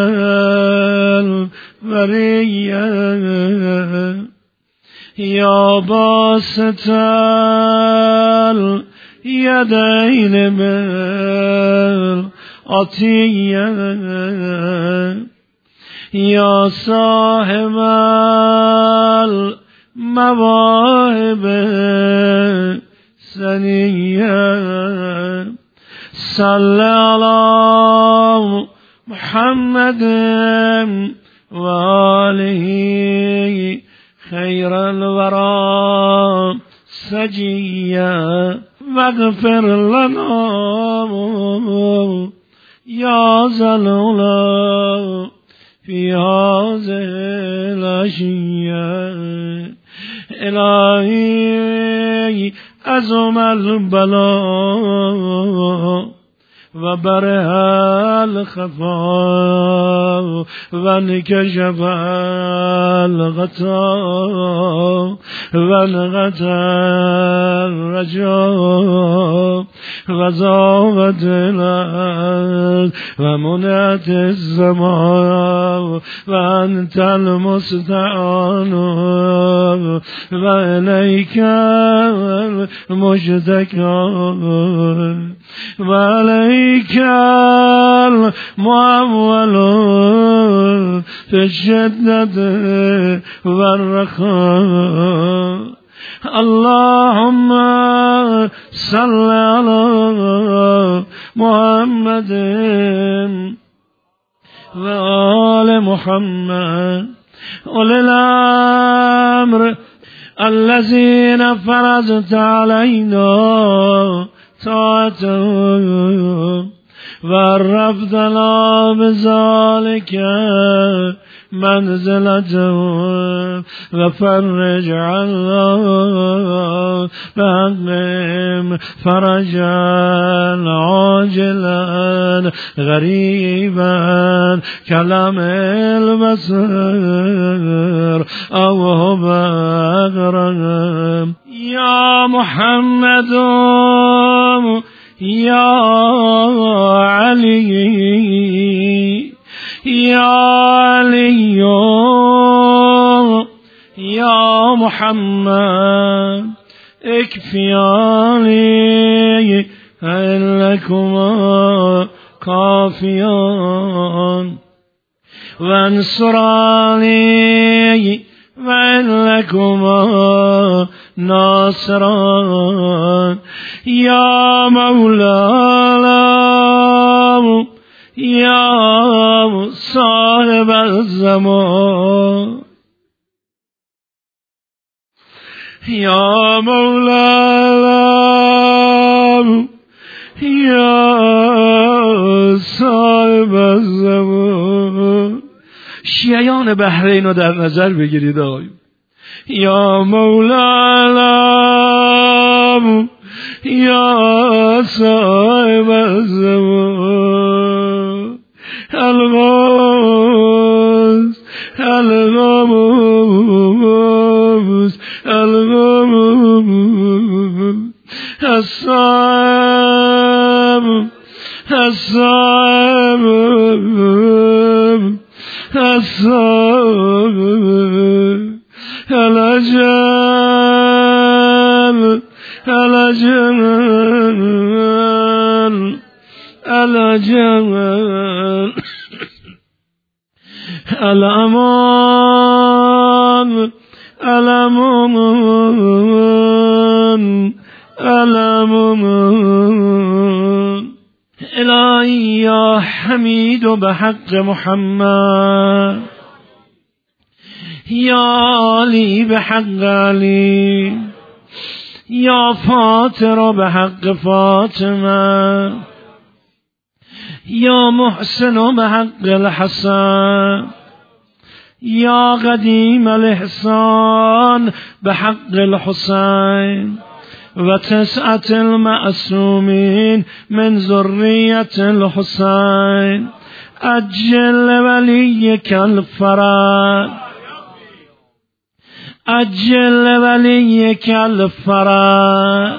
البریه یا باسط الیدین بالعطیه یا صاحب المواهب سنیه صلی علی محمد و آله خیر الورا سجیه واغفر لنا یا ذا العلا فی هذه العشیه الهی عظم البلا و بره الخفا و انکشف الغطا و انغطى الرجا و زاغت الارض و منعت الزمان و انت المستعان و الیک المشتکى و الیک المعول فی الشدة والرخاء اللهم صل على محمد و آل محمد أولي الأمر الذين فرضت علينا طاعتهم وعرفتنا بذلك منزلتهم وفرج عنا بهم فرجا عاجلا غريبا كلام البصر أو هبغرم يا محمد يا علي يا علي يا محمد اكفياني إنكما كافيان وانصراني وإنكما ناصران يا مولانا يا صاحب الزمان يا مولانا يا صاحب الزمان. شیعیان بحرین رو در نظر بگیرید آقای. یا مولانا یا صاحب الزمان الغوث الغوث الغوث الصائب الصائب الصائب الأجل الأجل الأجل الأمان الأمان الأمان الهی یا حمید و به حق محمد، یا علی به حق علی، یا فاطر به حق فاطمه، یا محسن به حق الحسن، یا قدیم الاحسان به حق الحسین و تسعة المعصومین من ذریة الحسین عجل ولیک الفرج، عجل ولیک الفرج.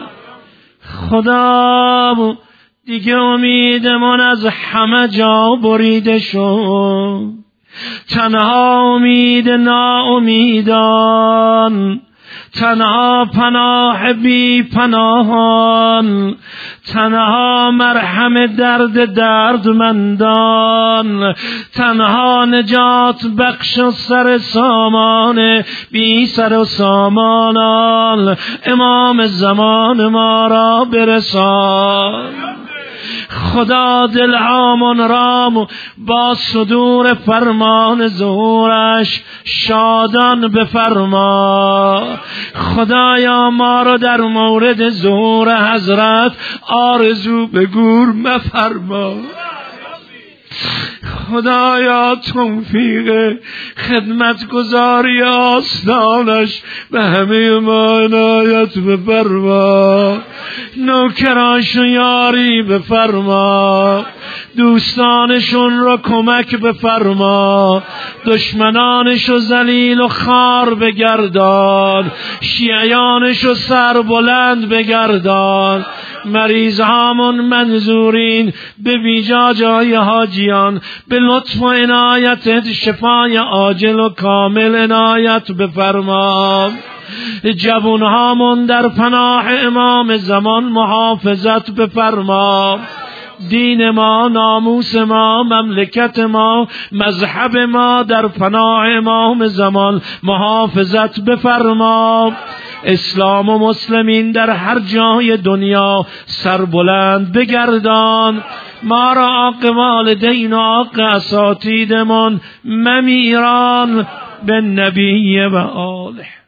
خدا دیگه امیدمون از همه جا بریده شد، تنها امید ناامیدان، تنها پناه بی پناهان، تنها مرهم درد دردمندان، تنها نجات بخش و سر سامان بی سر و سامانان، امام زمان ما را برسان. خدا دلهامون رام با صدور فرمان ظهورش شادان بفرما. خدایا ما رو در مورد ظهور حضرت آرزو به گور مفرما. خدایا توفیق خدمت گزاری آستانش به همه ما عنایت بفرما. نوکرانشو یاری بفرما، دوستانشون رو کمک بفرما، دشمنانشو ذلیل و خار بگردان، شیعیانشو سر بلند بگردان. مریض هامون منظورین به ویژه جای حاجیان به لطف و عنایتت شفای عاجل و کامل عنایت بفرما. جوان هامون در پناه امام زمان محافظت بفرما. دین ما، ناموس ما، مملکت ما، مذهب ما در پناه امام زمان محافظت بفرما. اسلام و مسلمین در هر جای دنیا سربلند بگردان. ما را حق والدین و حق اساتیدمان ممیران به نبی و آله.